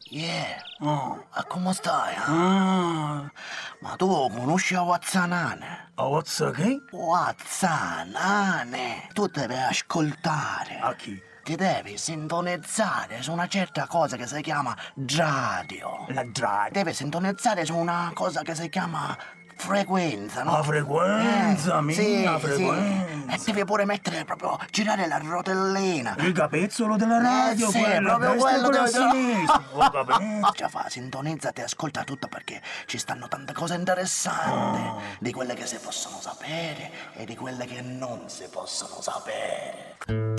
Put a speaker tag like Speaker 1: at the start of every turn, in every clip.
Speaker 1: Yeah.
Speaker 2: Oh.
Speaker 1: Come stai?
Speaker 2: Ah.
Speaker 1: Ma tu conosci la Wazzanane?
Speaker 2: What's che?
Speaker 1: Wazzanane. Tu devi ascoltare.
Speaker 2: A chi?
Speaker 1: Ti devi sintonizzare su una certa cosa che si chiama radio.
Speaker 2: La radio.
Speaker 1: Devi sintonizzare su una cosa che si chiama frequenza, no?
Speaker 2: La frequenza,
Speaker 1: sì,
Speaker 2: la
Speaker 1: sì.
Speaker 2: frequenza.
Speaker 1: E devi pure mettere proprio, girare la rotellina.
Speaker 2: Il capezzolo della radio,
Speaker 1: sì,
Speaker 2: quello,
Speaker 1: proprio
Speaker 2: destra,
Speaker 1: quello
Speaker 2: a sinistra. Ho capito.
Speaker 1: Già fa, sintonizzati e ascolta tutto perché ci stanno tante cose interessanti. Di quelle che si possono sapere e di quelle che non si possono sapere.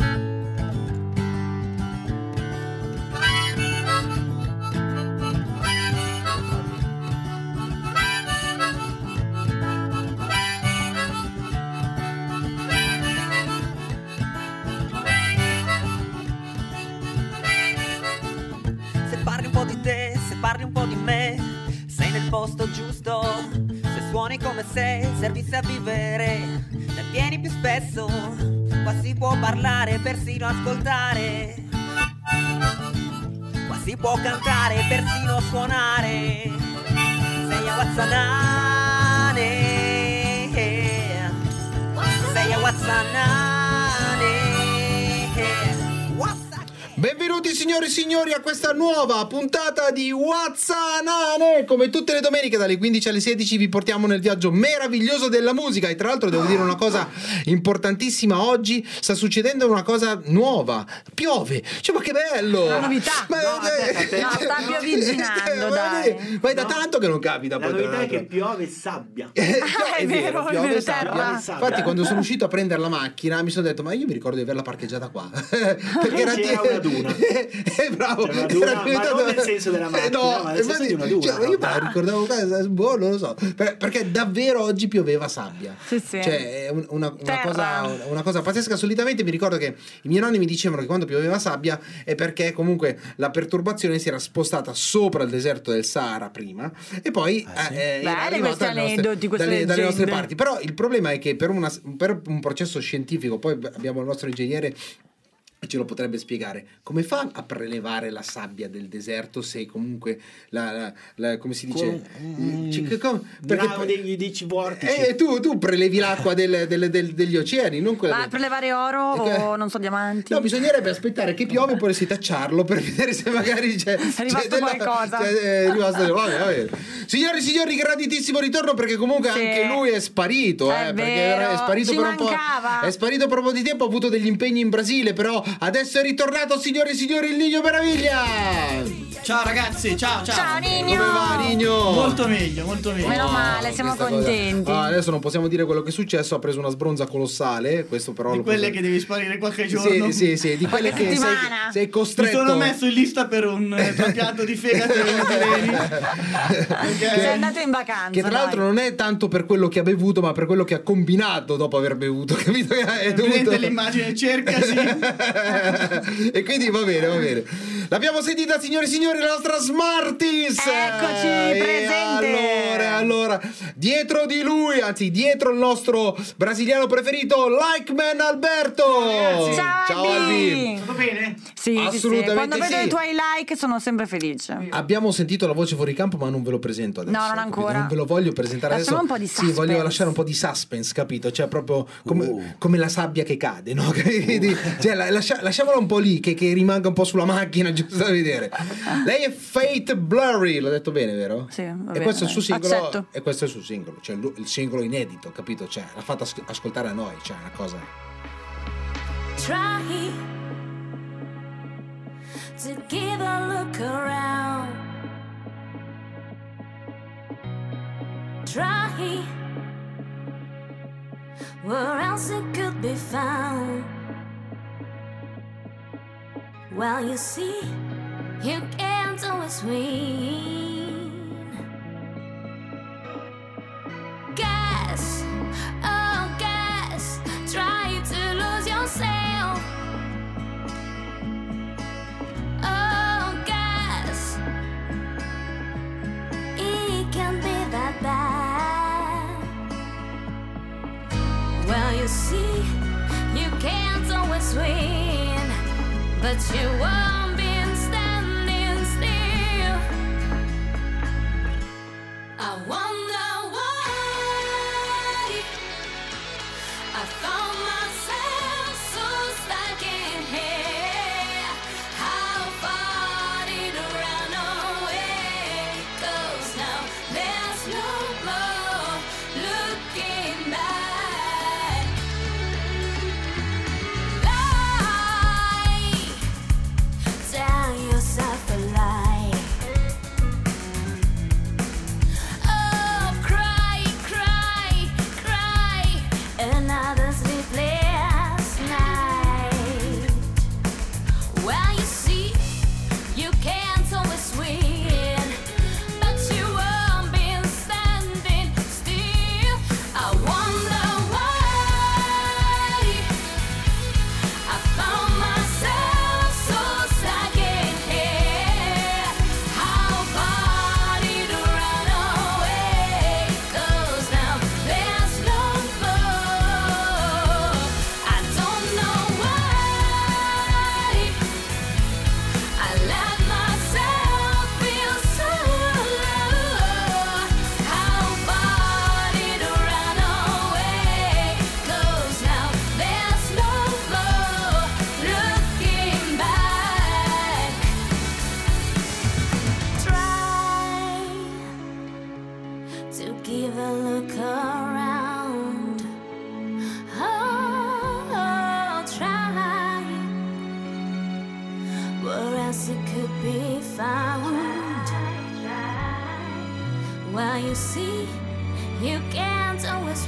Speaker 3: Se parli un po' di me, sei nel posto giusto. Se suoni come se servisse a vivere, ne vieni più spesso. Qua si può parlare, persino ascoltare. Qua si può cantare, persino suonare. Sei a Wazzanane. Sei a Wazzanane.
Speaker 4: Benvenuti signori e signori a questa nuova puntata di Wazzanane. Come tutte le domeniche dalle 15 alle 16 vi portiamo nel viaggio meraviglioso della musica. E tra l'altro devo dire una cosa importantissima: oggi sta succedendo una cosa nuova. Piove, cioè, ma che bello!
Speaker 5: Una novità. Sta piovigginando, dai.
Speaker 4: Ma è da tanto che non capita.
Speaker 6: La novità è che piove sabbia.
Speaker 4: È vero, piove
Speaker 5: terra.
Speaker 4: sabbia. Infatti quando sono uscito a prendere la macchina mi sono detto: ma io mi ricordo di averla parcheggiata qua. Perché
Speaker 6: c'era una duna.
Speaker 4: Bravo.
Speaker 6: C'era una duna, ma non nel senso della macchina, ma nel senso di una duna.
Speaker 4: Cioè, io me la ricordavo non lo so. Perché davvero oggi pioveva sabbia.
Speaker 5: Sì.
Speaker 4: Cioè è una cosa pazzesca. Solitamente mi ricordo che i miei nonni mi dicevano che quando pioveva sabbia è perché comunque la perturbazione si era spostata sopra il deserto del Sahara prima e poi era arrivata dalle nostre parti. Però il problema è che per un processo scientifico, poi abbiamo il nostro ingegnere e ce lo potrebbe spiegare, come fa a prelevare la sabbia del deserto se comunque come si dice
Speaker 6: perché dei vortici.
Speaker 4: Tu prelevi l'acqua degli oceani, non quella
Speaker 5: ma prelevare oro o non so diamanti.
Speaker 4: No, bisognerebbe aspettare che piove e poi setacciarlo per vedere se magari è
Speaker 5: rimasto qualcosa.
Speaker 4: Vabbè. Signori e signori, graditissimo ritorno, perché comunque anche lui è sparito, perché è sparito per un po'. È sparito per un po' di tempo, ha avuto degli impegni in Brasile, però adesso è ritornato, signori e signori, il Nino Meraviglia.
Speaker 7: Ciao ragazzi, ciao.
Speaker 5: Ciao Nino.
Speaker 4: Come va Nino?
Speaker 7: Molto meglio.
Speaker 5: Meno male, siamo contenti.
Speaker 4: Adesso non possiamo dire quello che è successo, ha preso una sbronza colossale, questo però
Speaker 7: di quelle che devi sparire qualche giorno.
Speaker 4: Sì, di quelle che sei costretto.
Speaker 7: Mi sono messo in lista per un trapianto di fegato
Speaker 5: sei andato in vacanza.
Speaker 4: Che tra l'altro non è tanto per quello che ha bevuto, ma per quello che ha combinato dopo aver bevuto, capito?
Speaker 7: L'immagine cercasi.
Speaker 4: E quindi va bene. L'abbiamo sentita, signori e signori, la nostra Smarties.
Speaker 5: Eccoci, presente.
Speaker 4: Allora, dietro di lui, anzi dietro il nostro brasiliano preferito, Likeman Alberto.
Speaker 5: Ciao Albi.
Speaker 7: Tutto bene?
Speaker 5: Sì,
Speaker 4: assolutamente.
Speaker 5: Quando vedo i tuoi like sono sempre felice.
Speaker 4: Abbiamo sentito la voce fuori campo, ma non ve lo presento adesso.
Speaker 5: No, non ancora.
Speaker 4: Non ve lo voglio presentare
Speaker 5: Lasciamo
Speaker 4: adesso.
Speaker 5: un po' di suspense.
Speaker 4: Sì, voglio lasciare un po' di suspense, capito? Cioè proprio come la sabbia che cade, no? Cioè, lasciamola un po' lì, che rimanga un po' sulla macchina, giusto da vedere. Lei è Fate Blurry, l'ho detto bene, vero?
Speaker 5: Sì, va
Speaker 4: e
Speaker 5: bene,
Speaker 4: questo è il suo singolo.
Speaker 5: accetto.
Speaker 4: E questo è il suo singolo, cioè il singolo inedito, capito? Cioè l'ha fatto ascoltare a noi, cioè una cosa.
Speaker 8: Try to give a look around. Try where else it could be found. Well, you see, you can't always win. Guess, oh guess, try to lose yourself. Oh guess, it can't be that bad. Well, you see, you can't always win, but you won't be standing still. guess it could be found. Well, you see, you can't always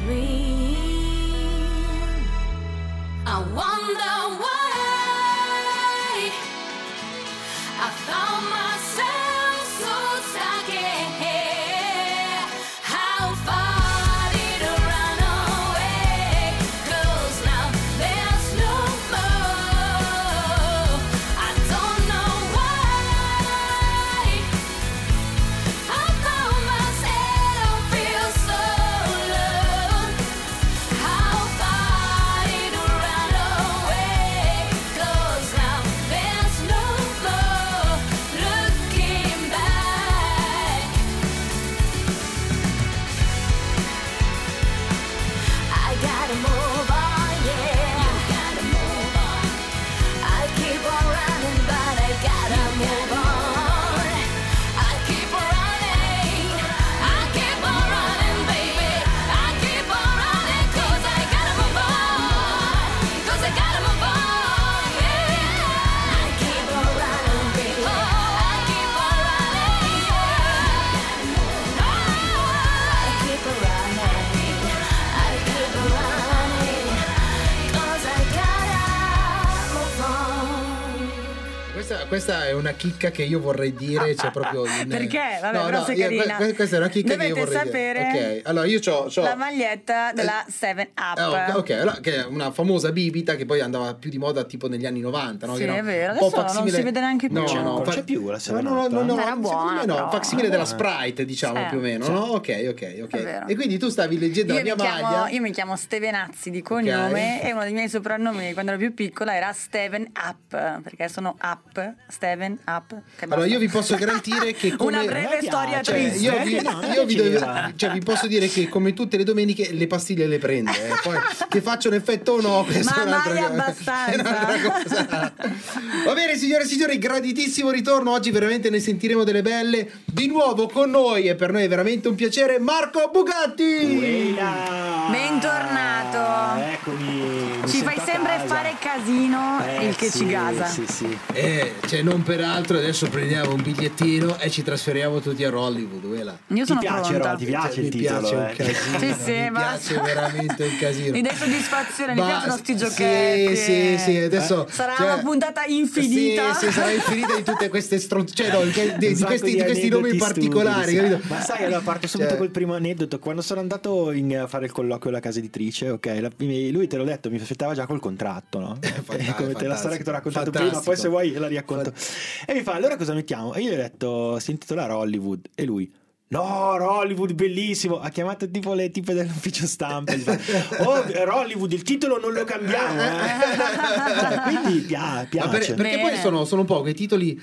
Speaker 8: win. I wonder why I found myself so stuck here. How far did I run away? 'Cause now there's no more. I don't know why I found myself feel so alone. How far did I run away? 'Cause now there's no more looking back. I gotta move on, yeah. You gotta move on. I keep on running, but I gotta move on. I keep on running. I keep on running, baby. I keep on running, 'cause I gotta move on. 'Cause I gotta move on, yeah. I keep on running, baby. I keep on running, yeah. I keep on running. I keep on running, 'cause I gotta move on.
Speaker 4: Questa è una chicca che io vorrei dire, c'è proprio
Speaker 5: Perché? Vabbè, però sei carina.
Speaker 4: Questa è una chicca che io
Speaker 5: Dovete
Speaker 4: vorrei
Speaker 5: sapere
Speaker 4: dire. Ok, allora io c'ho
Speaker 5: la maglietta della 7up.
Speaker 4: ok, allora, che è una famosa bibita che poi andava più di moda tipo negli anni 90, no?
Speaker 5: Sì,
Speaker 4: Che era
Speaker 5: è vero,
Speaker 4: un po'
Speaker 5: adesso non
Speaker 4: facsimile-
Speaker 5: si vede neanche più.
Speaker 4: No,
Speaker 6: Non c'è più la 7up?
Speaker 4: no,
Speaker 5: Era
Speaker 4: secondo
Speaker 5: buona,
Speaker 4: me no,
Speaker 5: però.
Speaker 4: facsimile della Sprite, diciamo,
Speaker 5: Sì.
Speaker 4: più o meno, no? Ok.
Speaker 5: È vero.
Speaker 4: E quindi tu stavi leggendo la mia maglia.
Speaker 5: Io mi chiamo Stevenazzi di cognome e uno dei miei soprannomi quando ero più piccola era Steven Up, perché sono up, Steven Up. Che
Speaker 4: Allora
Speaker 5: basta.
Speaker 4: io vi posso garantire che come
Speaker 5: Una breve
Speaker 6: piace.
Speaker 5: storia
Speaker 6: Cioè,
Speaker 5: triste.
Speaker 4: io vi posso dire che come tutte le domeniche le pastiglie le prende, poi che faccia un effetto o no, questa
Speaker 5: Ma
Speaker 4: è un'altra
Speaker 5: mai
Speaker 4: cosa.
Speaker 5: abbastanza.
Speaker 4: È un'altra cosa. Va bene, signore e signori, graditissimo ritorno, oggi veramente ne sentiremo delle belle. Di nuovo con noi, e per noi è veramente un piacere, Marco Bugatti.
Speaker 5: Bentornato.
Speaker 6: Eccomi. mi
Speaker 5: Ci
Speaker 6: sento
Speaker 5: fai
Speaker 6: a
Speaker 5: sempre
Speaker 6: casa.
Speaker 5: fare casino, il che
Speaker 6: sì,
Speaker 5: ci gasa.
Speaker 6: Sì.
Speaker 4: Cioè non per altro, adesso prendiamo un bigliettino e ci trasferiamo tutti a Hollywood, quella.
Speaker 5: Io
Speaker 6: Ti
Speaker 5: sono
Speaker 6: piace,
Speaker 5: pronta.
Speaker 6: Ro? Ti piace
Speaker 4: Cioè,
Speaker 6: il
Speaker 4: mi
Speaker 6: titolo?
Speaker 4: piace un casino,
Speaker 5: Sì, sì,
Speaker 4: mi
Speaker 5: basta.
Speaker 4: piace veramente un casino.
Speaker 5: Mi dai soddisfazione, mi piacciono sti giochetti.
Speaker 4: Sì, adesso
Speaker 5: Sarà
Speaker 4: cioè,
Speaker 5: una puntata infinita.
Speaker 4: Sì, sarà infinita di tutte queste cioè no, di
Speaker 6: Un sacco
Speaker 4: questi nomi
Speaker 6: aneddoti
Speaker 4: particolari,
Speaker 6: stupidi,
Speaker 4: capito?
Speaker 6: sì. Ma sai, allora parto subito
Speaker 4: Cioè-
Speaker 6: col primo aneddoto. Quando sono andato a fare il colloquio alla casa editrice, ok, lui te l'ho detto, mi aspettava già col contratto, no? Come te la storia che ti ho raccontato prima, poi se vuoi la racconto. E mi fa, allora cosa mettiamo? E io gli ho detto, si intitola Hollywood, e lui: no, Hollywood bellissimo. Ha chiamato tipo le tipe dell'ufficio stampa. Gli fa, oh, Hollywood, il titolo non lo cambiamo. Cioè, quindi piace.
Speaker 4: Ma perché
Speaker 5: Bene.
Speaker 4: poi sono un po' quei titoli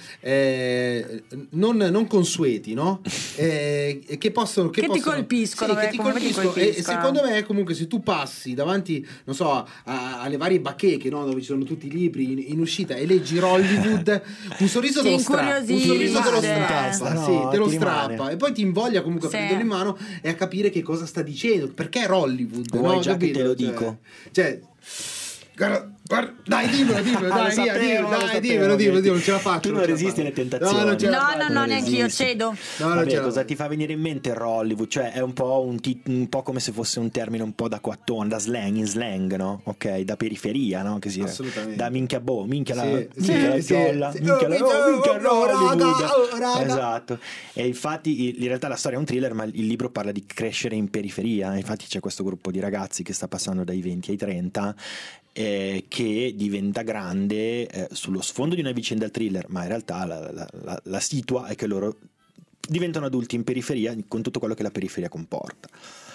Speaker 4: non consueti, no? Che possono
Speaker 5: Che ti colpiscono,
Speaker 4: sì, che ti
Speaker 5: comunque ti
Speaker 4: colpiscono. E
Speaker 5: colpiscono.
Speaker 4: secondo me comunque se tu passi davanti, non so, alle varie bacheche, no? Dove ci sono tutti i libri in uscita e leggi Hollywood, un sorriso
Speaker 5: Ti
Speaker 4: te lo strappa, un sorriso te lo
Speaker 5: incuriosisce.
Speaker 4: strappa,
Speaker 6: No,
Speaker 4: sì, te lo
Speaker 6: ti
Speaker 4: strappa
Speaker 6: rimane.
Speaker 4: e poi ti invoglia comunque a
Speaker 5: Sì.
Speaker 4: prenderlo in mano e a capire che cosa sta dicendo, perché è Hollywood,
Speaker 6: Vuoi
Speaker 4: no?
Speaker 6: già che
Speaker 4: Capito?
Speaker 6: te lo dico?
Speaker 4: Cioè guarda, dai, dimmelo,
Speaker 6: Lo
Speaker 4: dai,
Speaker 6: sapevo, lo sapevo,
Speaker 4: dimmelo,
Speaker 6: che
Speaker 4: non ce la faccio.
Speaker 6: tu non
Speaker 4: ce la
Speaker 6: resisti
Speaker 4: faccio.
Speaker 6: alle tentazioni.
Speaker 4: Non ce la
Speaker 5: No,
Speaker 4: faccio.
Speaker 5: no, neanch'io
Speaker 6: resisti.
Speaker 5: cedo.
Speaker 4: No, non
Speaker 6: Vabbè,
Speaker 4: ce la
Speaker 6: cosa
Speaker 4: faccio.
Speaker 6: ti fa venire in mente il Hollywood? Cioè è un po' un po' come se fosse un termine un po' da quattone, da slang, in slang, no? Ok, da periferia, no? Che si
Speaker 4: Assolutamente.
Speaker 6: da minchia minchia la
Speaker 4: Sì,
Speaker 6: minchia la
Speaker 4: sì,
Speaker 6: piolla,
Speaker 4: sì.
Speaker 6: minchia la Hollywood.
Speaker 4: raga.
Speaker 6: Esatto. E infatti in realtà la storia è un thriller, ma il libro parla di crescere in periferia. Infatti c'è questo gruppo di ragazzi che sta passando dai 20 ai 30 che diventa grande sullo sfondo di una vicenda thriller, ma in realtà la situa è che loro diventano adulti in periferia con tutto quello che la periferia comporta.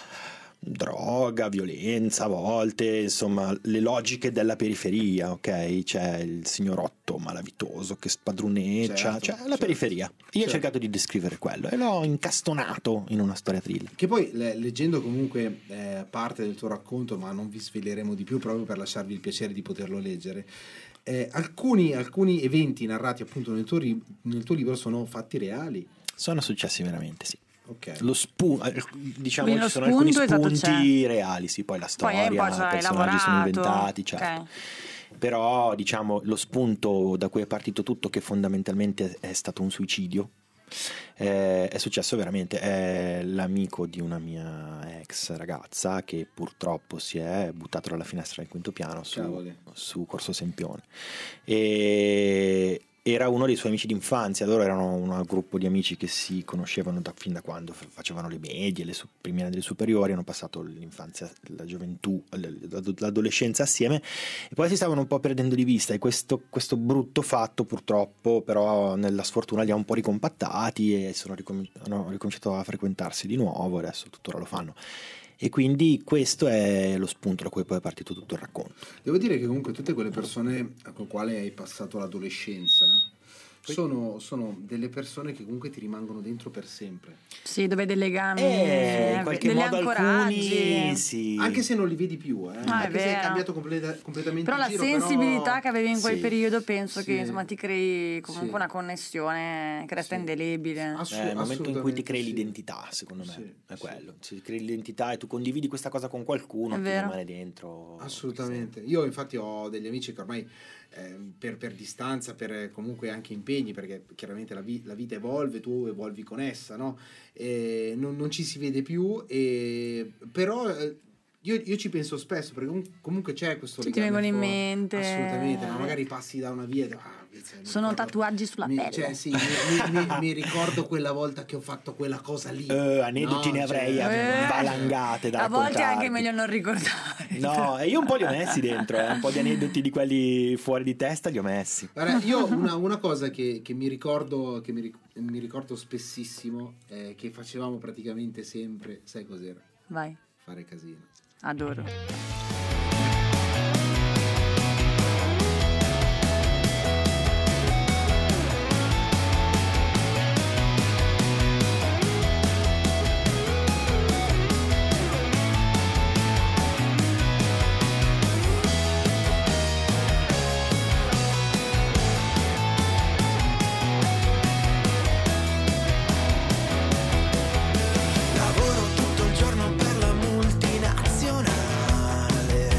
Speaker 6: Droga, violenza a volte, insomma le logiche della periferia, ok? C'è il signorotto malavitoso che spadroneggia,
Speaker 4: Certo,
Speaker 6: cioè la periferia. Io ho cercato di descrivere quello e l'ho incastonato in una storia thriller.
Speaker 4: Che poi leggendo comunque parte del tuo racconto, ma non vi sveleremo di più proprio per lasciarvi il piacere di poterlo leggere. Alcuni eventi narrati appunto nel tuo libro sono fatti reali.
Speaker 6: Sono successi veramente, sì.
Speaker 4: Ok.
Speaker 6: Lo diciamo
Speaker 5: Quindi lo
Speaker 6: ci sono alcuni
Speaker 5: spunto, esatto,
Speaker 6: spunti
Speaker 5: c'è.
Speaker 6: reali, sì, poi la
Speaker 5: Poi
Speaker 6: storia,
Speaker 5: poi
Speaker 6: i
Speaker 5: ci hai
Speaker 6: personaggi sono
Speaker 5: lavorato.
Speaker 6: inventati, certo.
Speaker 5: Ok.
Speaker 6: però diciamo lo spunto da cui è partito tutto, che fondamentalmente è stato un suicidio, è successo veramente. È l'amico di una mia ex ragazza che purtroppo si è buttato dalla finestra del quinto piano su Corso Sempione, e era uno dei suoi amici d'infanzia. Loro erano un gruppo di amici che si conoscevano fin da quando facevano le medie, le primi anni delle superiori, hanno passato l'infanzia, la gioventù, l'adolescenza assieme, e poi si stavano un po' perdendo di vista, e questo brutto fatto purtroppo però nella sfortuna li ha un po' ricompattati e hanno ricominciato a frequentarsi di nuovo, adesso tuttora lo fanno. E quindi questo è lo spunto da cui poi è partito tutto il racconto.
Speaker 4: Devo dire che comunque tutte quelle persone con quali hai passato l'adolescenza sono delle persone che comunque ti rimangono dentro per sempre.
Speaker 5: Sì, dove hai dei legami,
Speaker 6: in qualche
Speaker 5: degli
Speaker 6: modo
Speaker 5: ancoraggi.
Speaker 6: alcuni sì.
Speaker 4: Anche se non li vedi più, anche se hai cambiato completamente
Speaker 5: però
Speaker 4: il
Speaker 5: la
Speaker 4: giro,
Speaker 5: sensibilità che avevi in quel
Speaker 6: Sì.
Speaker 5: periodo penso
Speaker 4: Sì.
Speaker 5: che insomma ti crei comunque
Speaker 4: Sì.
Speaker 5: una connessione che resta
Speaker 4: Sì.
Speaker 5: indelebile.
Speaker 6: È il momento in cui ti crei
Speaker 4: sì.
Speaker 6: l'identità, secondo me,
Speaker 4: Sì,
Speaker 6: è
Speaker 4: sì.
Speaker 6: quello. Ti crei l'identità e tu condividi questa cosa con qualcuno,
Speaker 5: È
Speaker 6: ti
Speaker 5: vero.
Speaker 6: rimane dentro.
Speaker 4: Assolutamente. Io infatti ho degli amici che ormai per distanza, per comunque anche impegni, perché chiaramente la vita evolve, tu evolvi con essa, no? E non ci si vede più, però io ci penso spesso, perché comunque c'è questo
Speaker 5: Ti
Speaker 4: legame
Speaker 5: vengono in
Speaker 4: forte.
Speaker 5: mente.
Speaker 4: Assolutamente, ma magari passi da una via
Speaker 5: Sono tatuaggi sulla pelle.
Speaker 4: Cioè, sì, mi ricordo quella volta che ho fatto quella cosa lì.
Speaker 6: Aneddoti
Speaker 4: No,
Speaker 6: ne avrei
Speaker 4: cioè,
Speaker 6: valangate da
Speaker 5: A volte è anche
Speaker 6: raccontarti.
Speaker 5: meglio non ricordare.
Speaker 6: No, e io un po' li ho messi dentro, un po' di aneddoti di quelli fuori di testa li ho messi.
Speaker 4: Guarda, io una cosa che mi ricordo spessissimo, che facevamo praticamente sempre, sai cos'era?
Speaker 5: Vai,
Speaker 4: Fare casino.
Speaker 5: adoro.
Speaker 9: Lavoro tutto il giorno per la multinazionale.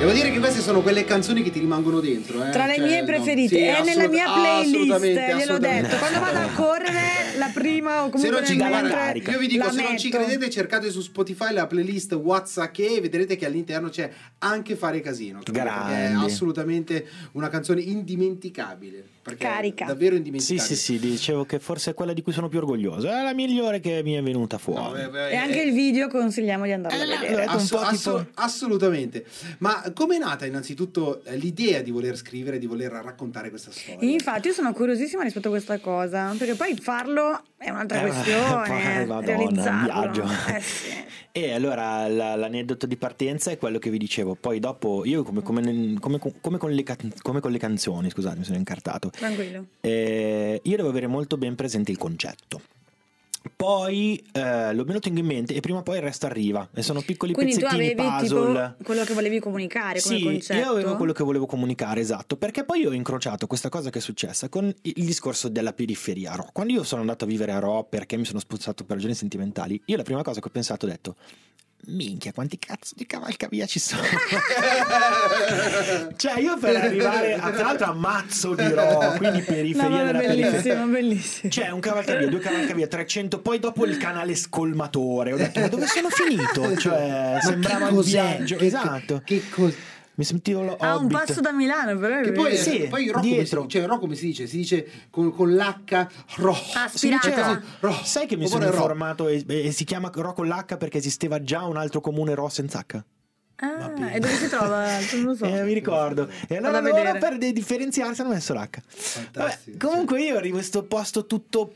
Speaker 4: Devo dire che queste sono quelle canzoni che ti rimangono dentro.
Speaker 5: Tra le mie preferite,
Speaker 4: sì,
Speaker 5: è nella mia playlist,
Speaker 4: assolutamente,
Speaker 5: gliel'ho
Speaker 4: assolutamente.
Speaker 5: detto. Quando vado a correre, la prima o
Speaker 4: Se
Speaker 5: comunque
Speaker 4: non ci
Speaker 5: nel
Speaker 4: guarda,
Speaker 5: mentre
Speaker 4: io vi dico,
Speaker 5: la
Speaker 4: se non ci
Speaker 5: metto.
Speaker 4: credete, cercate su Spotify la playlist WhatsApp e vedrete che all'interno c'è anche Fare Casino. Perché è
Speaker 6: Grandi.
Speaker 4: assolutamente una canzone indimenticabile. Perché
Speaker 5: Carica.
Speaker 4: è davvero
Speaker 6: Sì,
Speaker 4: indimenticabile.
Speaker 6: sì, dicevo che forse è quella di cui sono più orgoglioso. È la migliore che mi è venuta
Speaker 4: No,
Speaker 6: fuori.
Speaker 5: E anche il video consigliamo di andarlo a vedere.
Speaker 6: un po' tipo-
Speaker 4: assolutamente. Ma com'è nata innanzitutto l'idea di voler scrivere, di voler raccontare questa storia?
Speaker 5: Infatti io sono curiosissima rispetto a questa cosa, perché poi farlo è un'altra
Speaker 6: poi,
Speaker 5: questione,
Speaker 6: Madonna,
Speaker 5: realizzarlo.
Speaker 6: un viaggio.
Speaker 5: Sì.
Speaker 6: E allora l'aneddoto di partenza è quello che vi dicevo. Poi dopo io come con le canzoni, scusate, mi sono incartato.
Speaker 5: Tranquillo.
Speaker 6: Io devo avere molto ben presente il concetto. Poi lo tengo in mente e prima o poi il resto arriva. E sono piccoli
Speaker 5: Quindi tu
Speaker 6: pezzettini
Speaker 5: avevi
Speaker 6: puzzle.
Speaker 5: tipo quello che volevi comunicare come
Speaker 6: Sì,
Speaker 5: concetto?
Speaker 6: io avevo quello che volevo comunicare, esatto, perché poi ho incrociato questa cosa che è successa con il discorso della periferia a Rho. Quando io sono andato a vivere a Rho perché mi sono spostato per ragioni sentimentali, io la prima cosa che ho pensato ho detto: minchia, quanti cazzo di cavalcavia ci sono. Cioè io per arrivare tra l'altro a Mazzo di Rho, quindi periferia
Speaker 5: No, ma è
Speaker 6: della periferia,
Speaker 5: bellissimo, bellissimo.
Speaker 6: c'è un cavalcavia, 2 cavalcavia, 300, poi dopo il canale scolmatore. Ho detto: ma dove sono finito? Cioè
Speaker 4: Ma
Speaker 6: sembrava
Speaker 4: che
Speaker 6: il
Speaker 4: cos'è?
Speaker 6: viaggio, esatto.
Speaker 4: Che cos'è?
Speaker 6: Mi sentivo lo
Speaker 5: Ah, un
Speaker 6: Hobbit.
Speaker 5: passo da Milano, però è
Speaker 4: Che poi,
Speaker 5: vero.
Speaker 6: Sì,
Speaker 4: poi Rho
Speaker 6: dietro.
Speaker 4: come si dice? Si dice con l'H Rho.
Speaker 6: Si dice
Speaker 5: Aspirata.
Speaker 6: Rho. Sai che mi
Speaker 4: Oppure
Speaker 6: sono
Speaker 4: Rho.
Speaker 6: informato e si chiama Rho con l'H perché esisteva già un altro comune Rho senza H?
Speaker 5: Ah, e dove si trova? Non lo so.
Speaker 6: Mi ricordo. E allora
Speaker 5: Vado a
Speaker 6: loro
Speaker 5: vedere.
Speaker 6: per differenziarsi hanno messo l'H.
Speaker 4: Fantastico,
Speaker 6: Vabbè, comunque io arrivo in questo posto tutto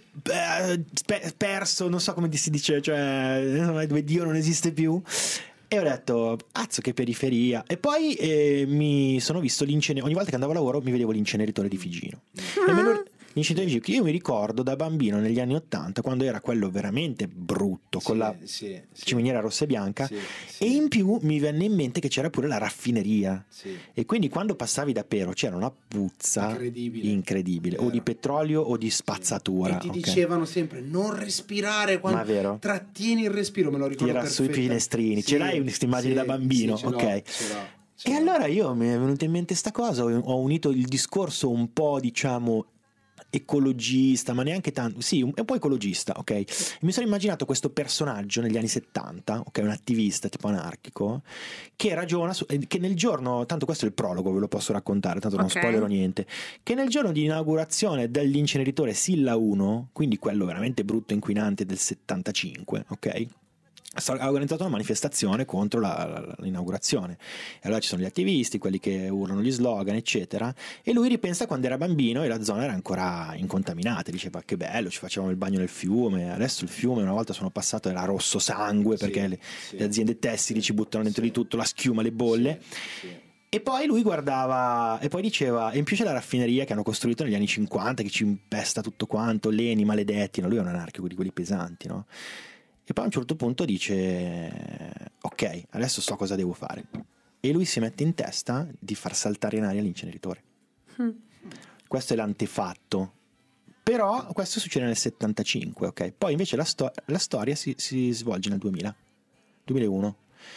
Speaker 6: perso, non so come si dice, cioè dove Dio non esiste più. E ho detto: azzo, che periferia. E poi mi sono visto l'inceneritore. Ogni volta che andavo a lavoro mi vedevo l'inceneritore di Figino. E l'inceneritore di Figino, che io mi ricordo da bambino negli anni '80, quando era quello veramente brutto, con la ciminiera rossa e bianca. E in più mi venne in mente che c'era pure la raffineria. E quindi quando passavi da Pero c'era una puzza incredibile, o di petrolio o di spazzatura.
Speaker 4: E ti
Speaker 6: ok?
Speaker 4: dicevano sempre: non respirare quando
Speaker 6: Ma vero?
Speaker 4: trattieni il respiro, me lo ricordo
Speaker 6: Tira sui
Speaker 4: perfetta.
Speaker 6: finestrini.
Speaker 4: Sì,
Speaker 6: Ce l'hai questa immagine
Speaker 4: sì,
Speaker 6: da bambino?
Speaker 4: sì, ce l'ho,
Speaker 6: Ok.
Speaker 4: ce l'ho, ce
Speaker 6: E
Speaker 4: l'ho.
Speaker 6: allora io mi è venuta in mente sta cosa, ho unito il discorso un po', diciamo, ecologista, ma neanche tanto, sì, è un po' ecologista, ok? E mi sono immaginato questo personaggio negli anni '70, ok, un attivista tipo anarchico, che ragiona che nel giorno, tanto questo è il prologo, ve lo posso raccontare, tanto non
Speaker 5: Ok.
Speaker 6: spoilerò niente, che nel giorno di inaugurazione dell'inceneritore Silla 1, quindi quello veramente brutto inquinante del 75, ok? Ha organizzato una manifestazione contro l'inaugurazione, e allora ci sono gli attivisti, quelli che urlano gli slogan eccetera, e lui ripensa quando era bambino e la zona era ancora incontaminata, diceva: che bello, ci facevamo il bagno nel fiume, adesso il fiume una volta sono passato era rosso sangue perché le aziende tessili ci buttano dentro di tutto, la schiuma, le bolle. E poi lui guardava e poi diceva: e in più c'è la raffineria che hanno costruito negli anni '50 che ci impesta tutto quanto, leni maledetti, no? Lui è un anarchico di quelli pesanti, no? E poi a un certo punto dice: ok, adesso so cosa devo fare. E lui si mette in testa di far saltare in aria l'inceneritore. Questo è l'antefatto. Però questo succede nel 75, ok? Poi invece la storia si svolge nel 2001.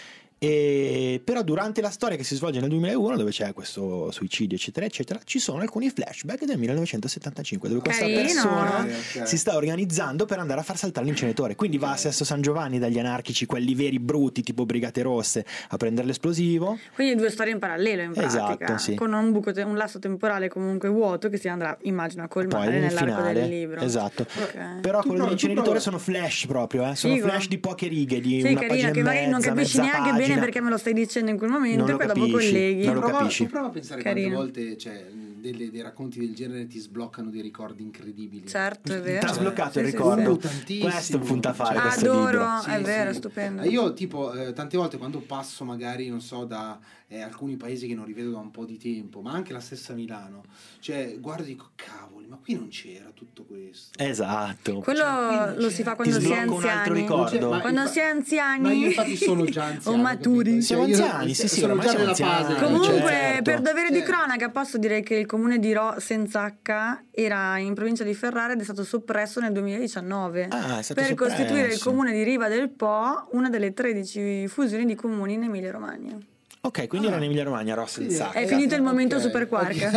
Speaker 6: E però durante la storia che si svolge nel 2001, dove c'è questo suicidio eccetera eccetera, ci sono alcuni flashback del 1975 dove questa
Speaker 5: Carino.
Speaker 6: persona
Speaker 4: Ok.
Speaker 6: si sta organizzando per andare a far saltare l'inceneritore, quindi va a Sesto San Giovanni dagli anarchici, quelli veri brutti tipo Brigate Rosse, a prendere l'esplosivo.
Speaker 5: Quindi 2 storie in parallelo in pratica,
Speaker 6: Esatto, sì.
Speaker 5: con un buco, un lasso temporale comunque vuoto che si andrà, immagino, a
Speaker 6: Poi
Speaker 5: colmare
Speaker 6: nel
Speaker 5: nell'arco
Speaker 6: finale,
Speaker 5: del libro.
Speaker 6: esatto.
Speaker 5: Ok.
Speaker 6: Però
Speaker 4: Tu
Speaker 6: quello
Speaker 4: prova-
Speaker 6: dell'inceneritore
Speaker 4: tu
Speaker 6: sono flash proprio, sono
Speaker 5: Figo.
Speaker 6: flash di poche righe, di
Speaker 5: Sì,
Speaker 6: una
Speaker 5: carino,
Speaker 6: pagina e
Speaker 5: che magari non
Speaker 6: mezza,
Speaker 5: capisci
Speaker 6: mezza
Speaker 5: neanche
Speaker 6: pagina.
Speaker 5: bene perché me lo stai dicendo in quel momento
Speaker 6: Non
Speaker 5: e
Speaker 6: lo
Speaker 5: poi dopo
Speaker 6: capisci,
Speaker 5: colleghi.
Speaker 6: non lo capisci.
Speaker 4: Tu prova a pensare
Speaker 5: Carino.
Speaker 4: quante volte dei racconti del genere ti sbloccano dei ricordi incredibili.
Speaker 5: Certo, è vero.
Speaker 6: Ti ha sbloccato il
Speaker 5: Sì, sì,
Speaker 6: ricordo.
Speaker 5: sì.
Speaker 4: Tantissimo.
Speaker 6: Questo è un punta a fare,
Speaker 4: Cioè,
Speaker 6: questo
Speaker 5: Adoro,
Speaker 6: libro.
Speaker 5: è vero, stupendo.
Speaker 4: Io tipo tante volte quando passo magari non so da alcuni paesi che non rivedo da un po' di tempo, ma anche la stessa Milano, cioè guardo e dico: cavoli, ma qui non c'era tutto questo.
Speaker 6: Esatto.
Speaker 5: Quello
Speaker 4: Cioè,
Speaker 5: lo si fa quando si è
Speaker 6: sblocca un altro
Speaker 5: anziani.
Speaker 6: ricordo.
Speaker 4: Ma
Speaker 5: Quando
Speaker 4: infa-
Speaker 5: si è anziani
Speaker 4: ma io infatti sono già anziano,
Speaker 5: o maturi.
Speaker 4: capito?
Speaker 6: Siamo
Speaker 4: Cioè, io
Speaker 6: anziani, sì, sì,
Speaker 4: sono
Speaker 6: ormai
Speaker 4: già
Speaker 6: siamo
Speaker 4: nella fase.
Speaker 6: anziani.
Speaker 5: Comunque,
Speaker 6: certo.
Speaker 5: per dovere di
Speaker 4: Cioè-
Speaker 5: cronaca, posso dire che il comune di Rho senza H era in provincia di Ferrara ed è stato soppresso nel 2019
Speaker 6: Ah, è stato
Speaker 5: per
Speaker 6: soppresso.
Speaker 5: costituire il comune di Riva del Po, una delle 13 fusioni di comuni in Emilia Romagna.
Speaker 6: Ok, quindi era in Emilia Romagna, Ross and Sacca.
Speaker 5: È finito il momento
Speaker 4: Ok.
Speaker 5: Super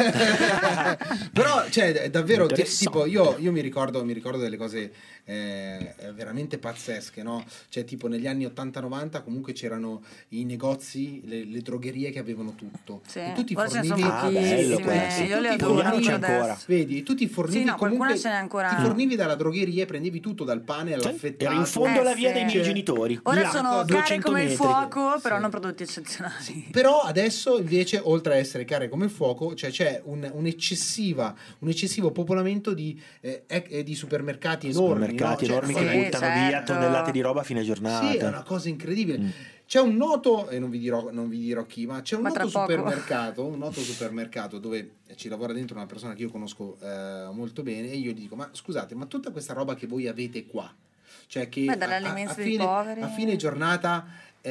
Speaker 5: Quark.
Speaker 4: Però, cioè, davvero,
Speaker 6: Interessante.
Speaker 4: tipo, io mi ricordo delle cose veramente pazzesche, no? Cioè, tipo, negli anni 80-90 comunque c'erano i negozi, le drogherie che avevano tutto.
Speaker 5: Sì,
Speaker 4: E tu ti
Speaker 5: ora ce ne
Speaker 4: fornivi...
Speaker 5: sono
Speaker 6: Ah, bello
Speaker 5: pochissime.
Speaker 6: questo.
Speaker 5: Io le ho
Speaker 6: Vogliamoci
Speaker 5: trovate
Speaker 6: ancora.
Speaker 5: adesso.
Speaker 4: Vedi, tu ti fornivi
Speaker 5: Sì, no, qualcuna
Speaker 4: comunque,
Speaker 5: ce n'è ancora.
Speaker 4: ti fornivi dalla drogheria e prendevi tutto, dal pane all'affettato.
Speaker 6: Era in fondo alla via
Speaker 5: sì.
Speaker 6: dei miei genitori.
Speaker 5: Ora
Speaker 6: là,
Speaker 5: sono care
Speaker 6: 200
Speaker 5: come il
Speaker 6: metri.
Speaker 5: fuoco, però hanno prodotti eccezionali.
Speaker 4: Però adesso invece, oltre a essere care come il fuoco, cioè c'è un eccessivo popolamento di supermercati enormi,
Speaker 6: Supermercati
Speaker 4: no? Cioè,
Speaker 6: enormi
Speaker 5: sì,
Speaker 6: che buttano via
Speaker 5: certo.
Speaker 6: tonnellate di roba a fine giornata.
Speaker 4: sì, è una cosa incredibile. C'è un noto, e non vi dirò chi, ma c'è un
Speaker 5: Ma tra
Speaker 4: noto
Speaker 5: poco.
Speaker 4: supermercato dove ci lavora dentro una persona che io conosco molto bene, e io gli dico: ma scusate, ma tutta questa roba che voi avete qua, cioè che
Speaker 5: Beh, dall'alimento dei
Speaker 4: fine,
Speaker 5: poveri.
Speaker 4: a fine giornata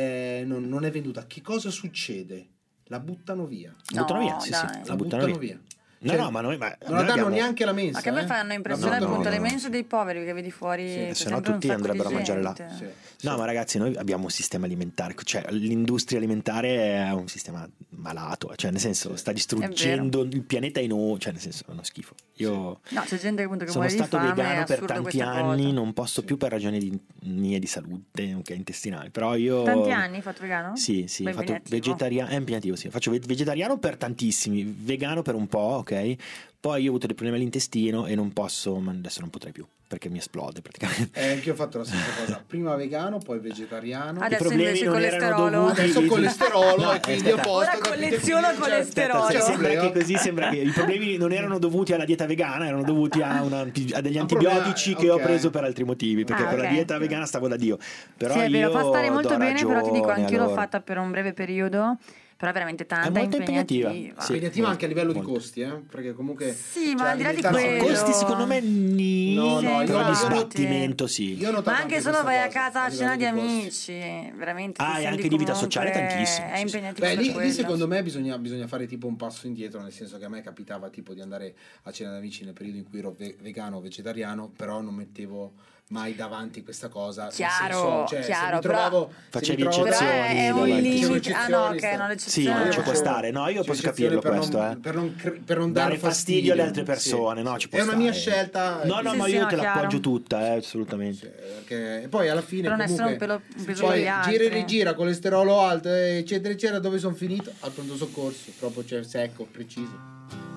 Speaker 4: non è venduta, che cosa succede? La buttano via.
Speaker 5: No,
Speaker 6: Buttano via, sì,
Speaker 5: dai.
Speaker 6: sì.
Speaker 4: La buttano via.
Speaker 6: No,
Speaker 4: Cioè,
Speaker 6: no, ma noi
Speaker 4: non
Speaker 6: noi
Speaker 4: la danno
Speaker 6: abbiamo-
Speaker 4: neanche la mensa.
Speaker 5: Ma che a me fanno impressione
Speaker 6: No, no,
Speaker 5: appunto
Speaker 6: no,
Speaker 5: le
Speaker 6: no.
Speaker 5: mense dei poveri che vedi fuori. c'è
Speaker 6: se no
Speaker 5: sempre un
Speaker 6: tutti
Speaker 5: sacco di
Speaker 6: andrebbero a mangiare là.
Speaker 5: gente.
Speaker 6: No, ma ragazzi, noi abbiamo un sistema alimentare, cioè l'industria alimentare è un sistema malato, cioè nel senso sta distruggendo il pianeta cioè nel senso è uno schifo. Io
Speaker 5: No, c'è gente appunto che
Speaker 6: sono
Speaker 5: muore di
Speaker 6: stato
Speaker 5: fame, è
Speaker 6: vegano per
Speaker 5: assurdo
Speaker 6: tanti
Speaker 5: questa
Speaker 6: anni,
Speaker 5: cosa.
Speaker 6: non posso più per ragioni mie di salute, ok, intestinali, però io
Speaker 5: Tanti anni hai fatto vegano?
Speaker 6: Sì,
Speaker 5: Beh,
Speaker 6: ho fatto
Speaker 5: impegnativo.
Speaker 6: vegetariano, è impegnativo, sì. Faccio vegetariano per tantissimi, vegano per un po', ok? Poi io ho avuto dei problemi all'intestino e non posso, ma adesso non potrei più perché mi esplode praticamente.
Speaker 4: Anche io ho fatto la stessa cosa, prima vegano, poi vegetariano.
Speaker 5: Adesso
Speaker 6: problemi
Speaker 5: invece
Speaker 6: non erano
Speaker 5: colesterolo.
Speaker 6: dovuti-
Speaker 4: Adesso colesterolo
Speaker 6: No,
Speaker 4: e quindi a
Speaker 6: aspetta.
Speaker 4: posto.
Speaker 5: Ora
Speaker 4: capito?
Speaker 5: colleziono
Speaker 4: Quindi, cioè,
Speaker 5: colesterolo.
Speaker 6: Aspetta,
Speaker 4: C'è
Speaker 6: sembra
Speaker 4: problema.
Speaker 6: che così sembra che i problemi non erano dovuti alla dieta vegana, erano dovuti a degli
Speaker 4: Un
Speaker 6: antibiotici
Speaker 4: problema,
Speaker 6: che ho
Speaker 4: ok.
Speaker 6: preso per altri motivi, perché
Speaker 5: Ah,
Speaker 6: per
Speaker 5: ok.
Speaker 6: la dieta vegana stavo da Dio. Però
Speaker 5: Sì, è vero,
Speaker 6: io
Speaker 5: fa stare molto
Speaker 6: do
Speaker 5: bene, però ti dico,
Speaker 6: ragione
Speaker 5: anch'io
Speaker 6: a
Speaker 5: l'ho
Speaker 6: loro.
Speaker 5: fatta per un breve periodo, però è veramente tanta,
Speaker 6: È molto impegnativa. Sì.
Speaker 4: Impegnativa anche a livello di
Speaker 6: Molto.
Speaker 4: costi, perché comunque
Speaker 5: Sì, ma
Speaker 4: cioè,
Speaker 5: al di là di
Speaker 4: alimentarsi-
Speaker 5: quello-
Speaker 6: Costi secondo me
Speaker 4: No, no,
Speaker 6: però
Speaker 4: io-
Speaker 6: di
Speaker 4: io-
Speaker 6: sbattimento sì.
Speaker 4: Io ho notato
Speaker 5: Ma anche solo
Speaker 4: questa
Speaker 5: vai a
Speaker 4: cosa,
Speaker 5: casa a
Speaker 4: livello
Speaker 5: cena di
Speaker 4: costi.
Speaker 5: amici, veramente.
Speaker 6: Ah,
Speaker 5: ti
Speaker 6: e
Speaker 5: senti
Speaker 6: anche di vita
Speaker 5: comunque-
Speaker 6: sociale tantissimo,
Speaker 5: È
Speaker 6: sì,
Speaker 5: impegnativo
Speaker 4: Beh,
Speaker 5: per
Speaker 4: lì
Speaker 5: quello.
Speaker 4: secondo me bisogna fare tipo un passo indietro, nel senso che a me capitava tipo di andare a cena di amici nel periodo in cui ero vegano o vegetariano, però non mettevo mai davanti questa cosa. nel
Speaker 5: Chiaro,
Speaker 4: senso, cioè,
Speaker 5: chiaro,
Speaker 4: se mi trovavo,
Speaker 6: però- Facevi
Speaker 5: Però
Speaker 6: eccezioni,
Speaker 5: è un
Speaker 6: davanti.
Speaker 5: limite. Ah no, ok,
Speaker 4: Eccezioni,
Speaker 5: no,
Speaker 6: Sì,
Speaker 5: l'eccezione.
Speaker 6: non ci
Speaker 4: Io
Speaker 6: può
Speaker 4: facevo-
Speaker 6: stare. No, io
Speaker 4: c'è
Speaker 6: posso
Speaker 4: eccezione
Speaker 6: capirlo
Speaker 4: per
Speaker 6: questo,
Speaker 4: non, per non
Speaker 6: Dare
Speaker 4: dare
Speaker 6: fastidio alle altre
Speaker 4: Sì,
Speaker 6: persone, no,
Speaker 4: sì.
Speaker 6: ci può
Speaker 4: È una
Speaker 6: stare.
Speaker 4: mia scelta.
Speaker 6: No, no,
Speaker 5: Sì,
Speaker 6: ma
Speaker 5: sì,
Speaker 6: io
Speaker 5: no,
Speaker 6: te
Speaker 5: chiaro.
Speaker 6: l'appoggio tutta, assolutamente.
Speaker 4: Perché e poi alla fine
Speaker 5: Per non essere
Speaker 4: comunque,
Speaker 5: un peso
Speaker 4: poi
Speaker 5: degli altri.
Speaker 4: gira e rigira, colesterolo alto, eccetera eccetera. Dove sono finito? Al pronto soccorso, proprio secco, preciso.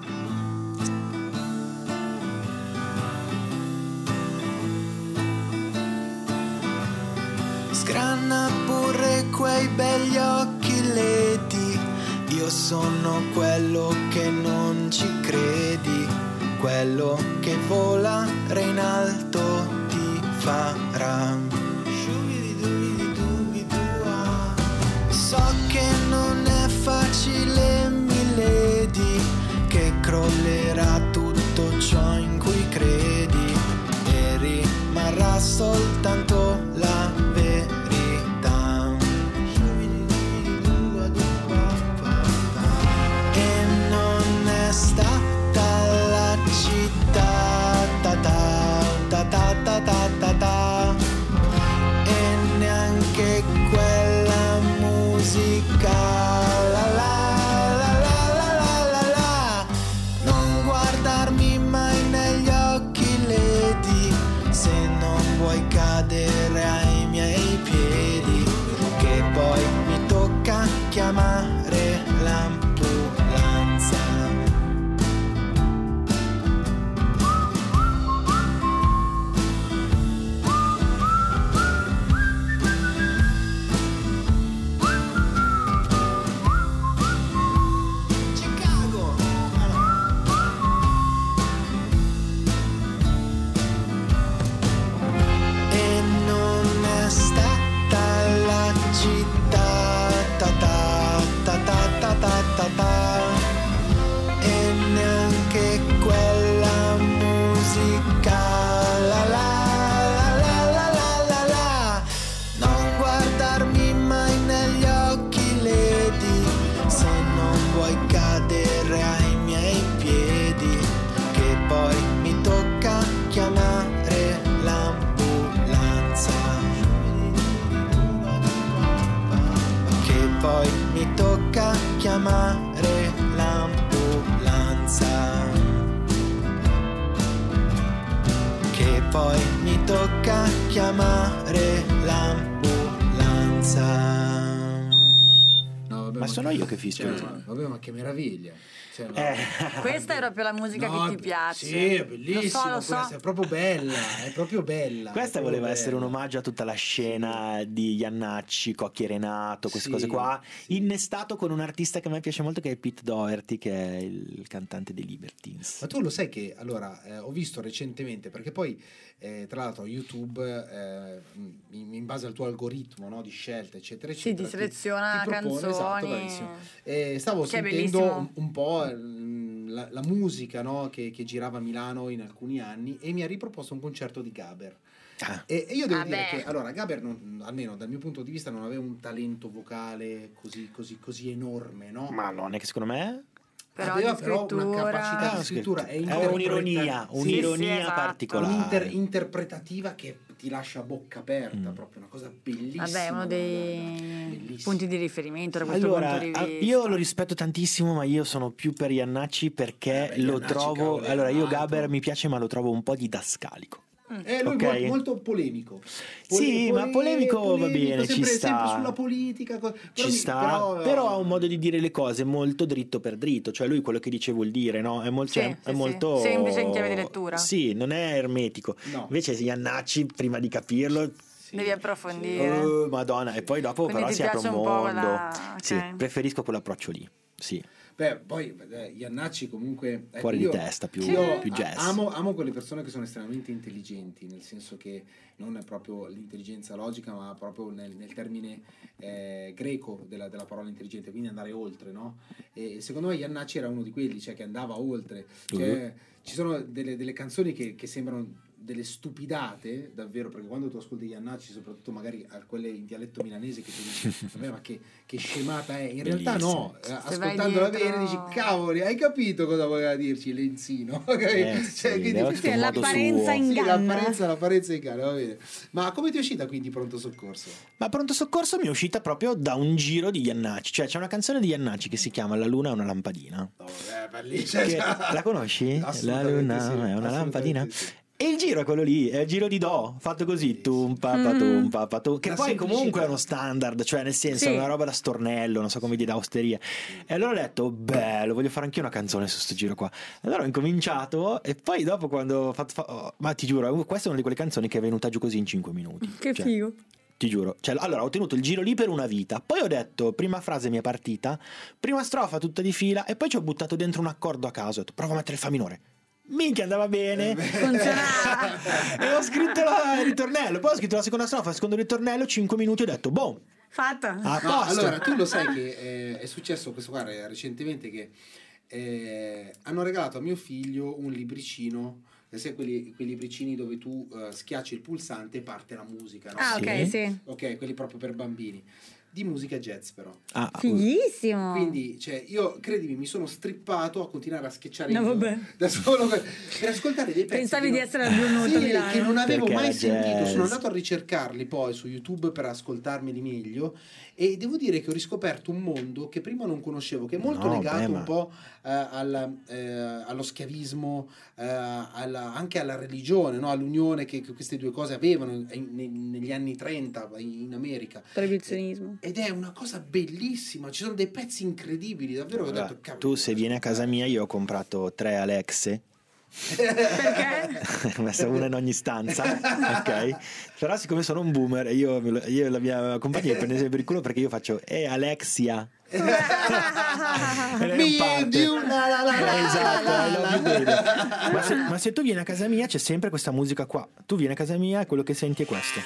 Speaker 9: Scranna pure quei begli occhi leti, io sono quello che non ci credi, quello che volare in alto ti farà. So che non è facile, milady, che crollerà tutto ciò in cui credi e rimarrà soltanto la verità. E non è stata la città ta ta ta ta ta ta ta ta, e neanche quella musica la la la la la la la. Non guardarmi mai negli occhi, lady, se non vuoi cadere poi mi tocca chiamare l'ambulanza.
Speaker 4: No, vabbè,
Speaker 6: Ma sono io che fischio.
Speaker 4: Vabbè, ma che meraviglia. Cioè, no.
Speaker 5: Questa è proprio la musica
Speaker 4: No,
Speaker 5: che ti piace.
Speaker 4: Sì, è bellissima.
Speaker 5: Lo so.
Speaker 4: Questa è proprio bella. È proprio bella.
Speaker 6: Questa
Speaker 4: è proprio
Speaker 6: voleva
Speaker 4: bella.
Speaker 6: essere un omaggio a tutta la scena di Iannacci, Cocchi e Renato, queste
Speaker 4: Sì,
Speaker 6: cose qua,
Speaker 4: sì.
Speaker 6: innestato con un artista che a me piace molto, che è Pete Doherty, che è il cantante dei Libertines.
Speaker 4: Ma tu lo sai che allora ho visto recentemente, perché poi tra l'altro YouTube in base al tuo algoritmo, no, di scelta eccetera
Speaker 5: Sì,
Speaker 4: eccetera
Speaker 5: ti seleziona
Speaker 4: propone, esatto,
Speaker 5: canzoni.
Speaker 4: bravissimo. Stavo
Speaker 5: Che è
Speaker 4: sentendo
Speaker 5: bellissimo.
Speaker 4: un po' la musica, no, che girava a Milano in alcuni anni, e mi ha riproposto un concerto di Gaber.
Speaker 6: Ah.
Speaker 4: E io devo dire
Speaker 5: Vabbè.
Speaker 4: che allora Gaber almeno dal mio punto di vista non aveva un talento vocale così enorme, no?
Speaker 6: Ma non è che secondo me
Speaker 5: Però
Speaker 4: aveva
Speaker 5: di
Speaker 4: però una
Speaker 5: scrittura.
Speaker 4: capacità di scrittura
Speaker 6: è un'ironia,
Speaker 5: Sì, esatto.
Speaker 6: particolare.
Speaker 4: interpretativa che ti lascia a bocca aperta, proprio una cosa bellissima.
Speaker 5: Vabbè, è uno dei
Speaker 4: Bellissimo.
Speaker 5: punti di riferimento da questo
Speaker 6: Allora,
Speaker 5: punto di vista.
Speaker 6: io lo rispetto tantissimo, ma io sono più per Iannacci perché
Speaker 4: beh,
Speaker 6: lo
Speaker 4: Iannacci,
Speaker 6: trovo.
Speaker 4: cavolo, è
Speaker 6: Allora,
Speaker 4: un
Speaker 6: io
Speaker 4: altro.
Speaker 6: Gaber mi piace, ma lo trovo un po' didascalico.
Speaker 4: Lui
Speaker 6: Ok.
Speaker 4: è molto polemico.
Speaker 6: Sì, ma polemico va bene,
Speaker 4: sempre,
Speaker 6: ci sta.
Speaker 4: sempre sulla politica.
Speaker 6: Ci sta, però ha un modo di dire le cose molto dritto per dritto, cioè lui quello che dice vuol dire, no? È molto,
Speaker 5: Sì,
Speaker 6: è
Speaker 5: sì,
Speaker 6: molto
Speaker 5: sì. Semplice in chiave di lettura.
Speaker 6: Sì, non è ermetico.
Speaker 4: No.
Speaker 6: Invece Iannacci, prima di capirlo,
Speaker 5: Devi approfondire.
Speaker 6: Madonna, e poi dopo
Speaker 5: Quindi
Speaker 6: però
Speaker 5: ti
Speaker 6: si apre un
Speaker 5: piace un po'
Speaker 6: mondo.
Speaker 5: quella-
Speaker 6: Sì,
Speaker 5: ok.
Speaker 6: preferisco quell'approccio lì. Sì.
Speaker 4: Beh, poi Iannacci comunque
Speaker 6: Fuori di testa, più jazz.
Speaker 4: Amo quelle persone che sono estremamente intelligenti, nel senso che non è proprio l'intelligenza logica, ma proprio nel termine greco della parola intelligente, quindi andare oltre, no? E secondo me Iannacci era uno di quelli, cioè, che andava oltre. Cioè, ci sono delle canzoni che sembrano delle stupidate, davvero, perché quando tu ascolti Iannacci, soprattutto magari a quelle in dialetto milanese, che tu dici vabbè, ma che scemata è, in realtà no, ascoltandola
Speaker 5: dietro-
Speaker 4: bene dici cavoli, hai capito cosa voleva dirci Lenzino?
Speaker 6: Sì, deve avere
Speaker 5: Sì,
Speaker 6: un modo
Speaker 5: l'apparenza
Speaker 6: suo.
Speaker 5: inganna.
Speaker 4: l'apparenza inganna, va bene. Ma come ti è uscita quindi Pronto Soccorso?
Speaker 6: Ma Pronto Soccorso mi è uscita proprio da un giro di Iannacci, cioè c'è una canzone di Iannacci che si chiama La luna è una lampadina.
Speaker 4: No, vabbè, bellissima.
Speaker 6: Che- la conosci? La
Speaker 4: Assolutamente
Speaker 6: luna
Speaker 4: sì,
Speaker 6: è una
Speaker 4: assolutamente
Speaker 6: lampadina.
Speaker 4: sì.
Speaker 6: E il giro è quello lì, è il giro di Do, fatto così, tum papa tum papa tum, che
Speaker 4: La
Speaker 6: poi
Speaker 4: semplicità.
Speaker 6: comunque è uno standard, cioè nel senso
Speaker 5: Sì.
Speaker 6: è una roba da stornello, non so come dire, da osteria. E allora ho detto, bello, voglio fare anch'io una canzone su sto giro qua. E allora ho incominciato e poi dopo quando ho fatto, ma ti giuro, questa è una di quelle canzoni che è venuta giù così in 5 minuti.
Speaker 5: Che
Speaker 6: Cioè,
Speaker 5: figo.
Speaker 6: ti giuro, cioè, allora ho tenuto il giro lì per una vita, poi ho detto, prima frase mi è partita, prima strofa tutta di fila e poi ci ho buttato dentro un accordo a caso, ho detto prova a mettere il fa minore. Minchia, andava bene.
Speaker 5: Funzionava.
Speaker 6: E ho scritto il ritornello, poi ho scritto la seconda strofa, il secondo ritornello, 5 minuti, ho detto, boh,
Speaker 5: Fatta.
Speaker 6: a
Speaker 4: No,
Speaker 6: posto.
Speaker 4: allora tu lo sai che è successo questo qua recentemente, che hanno regalato a mio figlio un libricino, sai quei libricini dove tu schiacci il pulsante e parte la musica, no?
Speaker 5: Ah, ok,
Speaker 6: Sì.
Speaker 5: sì.
Speaker 4: Ok, quelli proprio per bambini, di musica jazz però.
Speaker 6: Ah,
Speaker 5: Fighissimo.
Speaker 4: Quindi, cioè, io, credimi, mi sono strippato a continuare a schiacciare
Speaker 5: No,
Speaker 4: io
Speaker 5: vabbè.
Speaker 4: da solo per ascoltare dei pezzi
Speaker 5: Pensavi
Speaker 4: che
Speaker 5: di
Speaker 4: non-
Speaker 5: essere al Blue Note a
Speaker 4: Sì,
Speaker 5: Milano.
Speaker 4: che non avevo
Speaker 6: Perché
Speaker 4: mai
Speaker 6: era
Speaker 4: sentito.
Speaker 6: jazz.
Speaker 4: Sono andato a ricercarli poi su YouTube per ascoltarmeli meglio, e devo dire che ho riscoperto un mondo che prima non conoscevo, che è molto
Speaker 6: No,
Speaker 4: legato
Speaker 6: beh, ma-
Speaker 4: un po' allo schiavismo, anche alla religione, no? All'unione che queste due cose avevano negli anni 30 in America.
Speaker 5: Proibizionismo.
Speaker 4: Ed è una cosa bellissima, ci sono dei pezzi incredibili, davvero. Che ho
Speaker 6: Allora,
Speaker 4: detto, cavolo,
Speaker 6: tu se vieni a casa mia io ho comprato 3 Alexe.
Speaker 5: Perché?
Speaker 6: Ho messo una in ogni stanza, ok? Però siccome sono un boomer, io e la mia compagna mi prende per il culo perché io faccio Alexia. E lei non parte. Esatto, I love you, baby. Ma se tu vieni a casa mia c'è sempre questa musica qua. Tu vieni a casa mia e quello che senti è questo.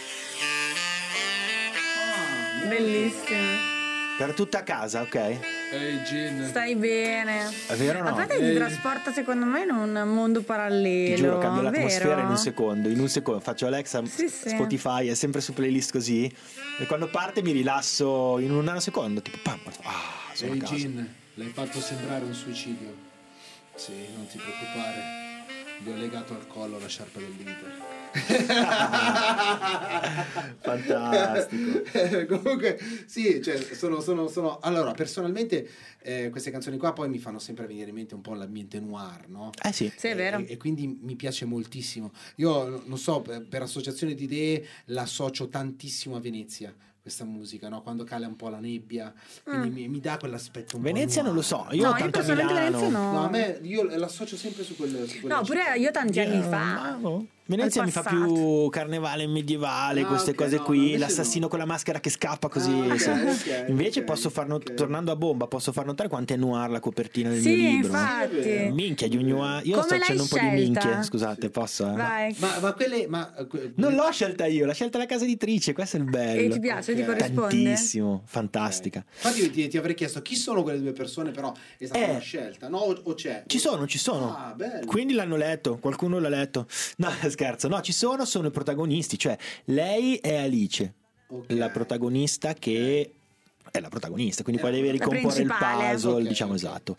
Speaker 5: Bellissimo.
Speaker 6: Per tutta casa, ok?
Speaker 4: Ehi Gin.
Speaker 5: Stai bene.
Speaker 6: È vero o no?
Speaker 5: A parte ti trasporta secondo me in un mondo parallelo.
Speaker 6: Ti giuro, cambio l'atmosfera
Speaker 5: vero?
Speaker 6: in un secondo. In un secondo faccio Alexa,
Speaker 5: Sì, sì.
Speaker 6: Spotify, è sempre su playlist così. E quando parte mi rilasso in un nanosecondo. Tipo, pam, sono a
Speaker 4: Ehi
Speaker 6: casa.
Speaker 4: Gin, l'hai fatto sembrare un suicidio. Sì, non ti preoccupare. Gli ho legato al collo la sciarpa del leader.
Speaker 6: Fantastico.
Speaker 4: Comunque, sì, cioè, sono. Allora, personalmente, queste canzoni qua poi mi fanno sempre venire in mente un po' l'ambiente noir, no?
Speaker 6: Sì.
Speaker 5: Sì, è vero.
Speaker 4: E quindi mi piace moltissimo. Io non so, per associazione di idee l'associo tantissimo a Venezia. Questa musica, no? Quando cala un po' la nebbia, quindi mi dà quell'aspetto un
Speaker 6: Venezia
Speaker 4: po'
Speaker 6: non lo
Speaker 4: noir.
Speaker 6: so, io ho
Speaker 5: No, io
Speaker 6: tanto a
Speaker 5: personalmente
Speaker 6: Milano.
Speaker 5: Venezia no.
Speaker 4: No, a me io l'associo sempre su quelle
Speaker 5: No, pure io tanti anni fa.
Speaker 6: Venezia
Speaker 5: Al
Speaker 6: mi fa
Speaker 5: passato.
Speaker 6: più carnevale medievale,
Speaker 4: Ah,
Speaker 6: queste
Speaker 4: ok,
Speaker 6: cose
Speaker 4: no,
Speaker 6: qui,
Speaker 4: invece
Speaker 6: l'assassino
Speaker 4: no.
Speaker 6: con la maschera che scappa così.
Speaker 4: Ah, ok,
Speaker 6: sì.
Speaker 4: ok,
Speaker 6: Invece
Speaker 4: ok,
Speaker 6: posso
Speaker 4: ok.
Speaker 6: tornando a bomba, posso far notare quanto è noir la copertina del
Speaker 5: Sì,
Speaker 6: mio libro.
Speaker 5: infatti.
Speaker 6: Minchia di un noir. Io
Speaker 5: Come
Speaker 6: sto
Speaker 5: l'hai
Speaker 6: facendo un po' di
Speaker 5: scelta?
Speaker 6: minchie, scusate, posso?
Speaker 5: Vai.
Speaker 4: Ma quelle
Speaker 6: Non l'ho scelta io, l'ha scelta la casa editrice, questo è il bello.
Speaker 5: E ti piace, ti corrisponde?
Speaker 6: Tantissimo, fantastica.
Speaker 4: Infatti io ti avrei chiesto chi sono quelle due persone, però è stata una scelta, no? O c'è?
Speaker 6: Ci sono.
Speaker 4: Ah, bello.
Speaker 6: Quindi l'hanno letto, qualcuno l'ha letto. No, scherzo, no, sono i protagonisti, cioè lei è Alice,
Speaker 4: Ok.
Speaker 6: la protagonista che è la protagonista, quindi poi deve
Speaker 5: la
Speaker 6: rincomporre il
Speaker 5: principale.
Speaker 6: puzzle,
Speaker 4: Ok,
Speaker 6: diciamo
Speaker 4: ok.
Speaker 6: esatto.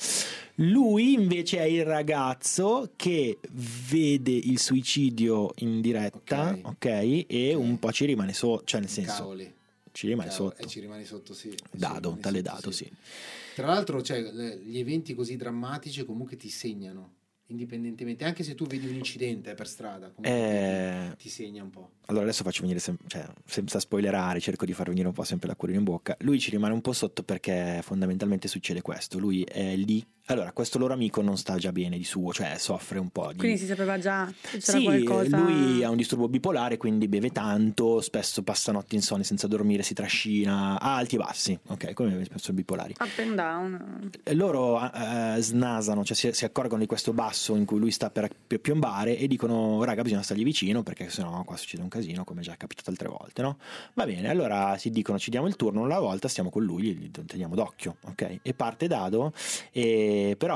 Speaker 6: Lui invece è il ragazzo che vede il suicidio in diretta, ok? E un po' ci rimane sotto, cioè nel senso
Speaker 4: Cavoli.
Speaker 6: ci rimane
Speaker 4: Cavolo,
Speaker 6: sotto.
Speaker 4: e ci rimani sotto, sì. E ci
Speaker 6: Dado,
Speaker 4: rimani
Speaker 6: tale
Speaker 4: sotto,
Speaker 6: dato, sì.
Speaker 4: Tra l'altro, cioè, gli eventi così drammatici comunque ti segnano, indipendentemente, anche se tu vedi un incidente per strada, comunque ti segna un po'.
Speaker 6: Allora adesso faccio venire senza spoilerare, cerco di far venire un po' sempre l'acquolina in bocca. Lui ci rimane un po' sotto perché fondamentalmente succede questo. Lui è lì. Allora, questo loro amico non sta già bene di suo, cioè soffre un po' di...
Speaker 5: Quindi si sapeva già che c'era
Speaker 6: Sì,
Speaker 5: qualcosa.
Speaker 6: lui ha un disturbo bipolare, quindi beve tanto, spesso passa notti insonni senza dormire, si trascina, ha alti e bassi, ok, come spesso i bipolari.
Speaker 5: Up and down.
Speaker 6: E loro snasano, cioè si accorgono di questo basso in cui lui sta per piombare e dicono raga bisogna stargli vicino perché sennò qua succede un casino come già è capitato altre volte, no? Va bene, allora si dicono ci diamo il turno una volta, stiamo con lui, gli teniamo d'occhio, ok? E parte Dado e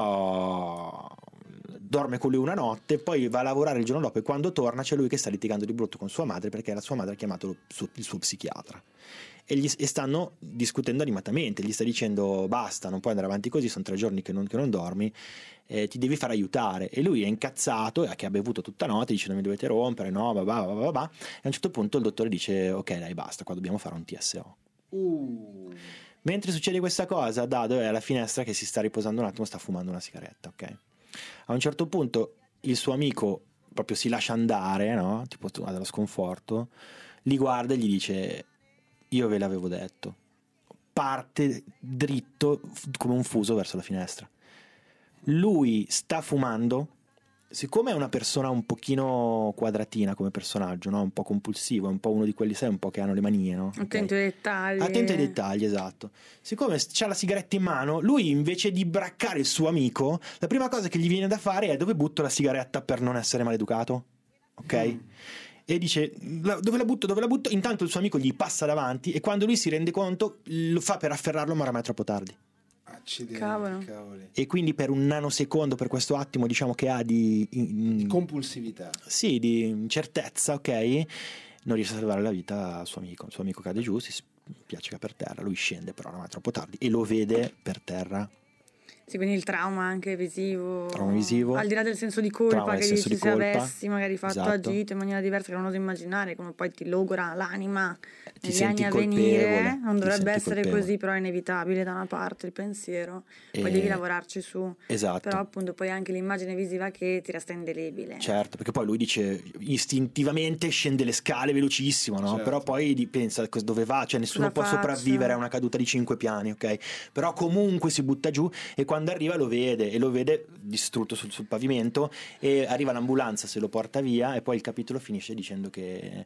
Speaker 6: però dorme con lui una notte, poi va a lavorare il giorno dopo e quando torna c'è lui che sta litigando di brutto con sua madre perché la sua madre ha chiamato il suo psichiatra e stanno discutendo animatamente, gli sta dicendo basta, non puoi andare avanti così, sono 3 giorni che non dormi, ti devi far aiutare. E lui è incazzato, che ha bevuto tutta notte, dice non mi dovete rompere, no, e a un certo punto il dottore dice ok dai basta, qua dobbiamo fare un TSO. Mentre succede questa cosa, Dado è alla finestra che si sta riposando un attimo, sta fumando una sigaretta, ok? A un certo punto il suo amico proprio si lascia andare, no? Tipo ha dello sconforto, li guarda e gli dice io ve l'avevo detto. Parte dritto come un fuso verso la finestra. Lui sta fumando, siccome è una persona un pochino quadratina come personaggio, no? Un po' compulsivo, è un po' uno di quelli, sai, un po' che hanno le manie, no?
Speaker 5: Attento ai dettagli.
Speaker 6: Attento ai dettagli, esatto. Siccome c'ha la sigaretta in mano, lui invece di braccare il suo amico, la prima cosa che gli viene da fare è dove butto la sigaretta per non essere maleducato, ok? E dice dove la butto? Intanto il suo amico gli passa davanti e quando lui si rende conto lo fa per afferrarlo, ma ormai è troppo tardi.
Speaker 4: Cavoli.
Speaker 6: E quindi per un nanosecondo, per questo attimo diciamo che ha di
Speaker 4: compulsività,
Speaker 6: sì, di incertezza, ok, non riesce a salvare la vita al suo amico. Il suo amico cade giù, si spiaccica per terra, lui scende però ormai è troppo tardi e lo vede per terra.
Speaker 5: Sì, quindi il trauma anche visivo.
Speaker 6: Trauma visivo.
Speaker 5: Al di là del senso di colpa che dici, se
Speaker 6: colpa.
Speaker 5: avessi magari fatto
Speaker 6: Esatto.
Speaker 5: agito in maniera diversa che non oso immaginare, come poi ti logora l'anima negli
Speaker 6: senti
Speaker 5: anni a
Speaker 6: colpevole,
Speaker 5: venire. Non
Speaker 6: ti
Speaker 5: dovrebbe
Speaker 6: senti
Speaker 5: essere
Speaker 6: colpevole.
Speaker 5: così, però è inevitabile da una parte il pensiero. Poi
Speaker 6: E-
Speaker 5: devi lavorarci su.
Speaker 6: Esatto.
Speaker 5: Però appunto poi anche l'immagine visiva che ti resta indelebile.
Speaker 6: Certo, perché poi lui dice istintivamente scende le scale velocissimo, no?
Speaker 4: Certo.
Speaker 6: Però poi pensa dove va, cioè nessuno
Speaker 5: Cosa
Speaker 6: può
Speaker 5: faccio?
Speaker 6: sopravvivere a una caduta di 5 piani, ok? Però comunque si butta giù e quando arriva lo vede distrutto sul pavimento e arriva l'ambulanza, se lo porta via e poi il capitolo finisce dicendo che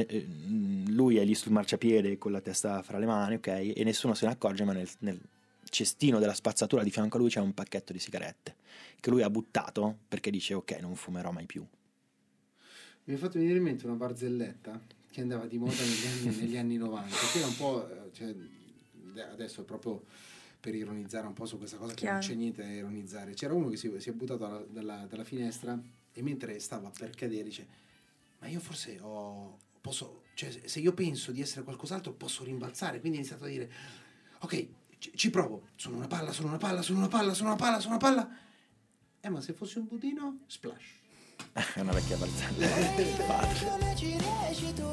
Speaker 6: lui è lì sul marciapiede con la testa fra le mani, ok? E nessuno se ne accorge, ma nel cestino della spazzatura di fianco a lui c'è un pacchetto di sigarette che lui ha buttato perché dice ok non fumerò mai più.
Speaker 4: Mi ha fatto venire in mente una barzelletta che andava di moda negli anni 90, che era un po', cioè, adesso è proprio per ironizzare un po' su questa cosa, che non c'è niente da ironizzare. C'era uno che si è buttato dalla finestra e mentre stava per cadere dice ma io forse posso, cioè se io penso di essere qualcos'altro posso rimbalzare, quindi ha iniziato a dire ok, ci provo, sono una palla, ma se fossi un budino, splash.
Speaker 6: È una vecchia barzelletta. Padre.
Speaker 9: Come ci riesci tu?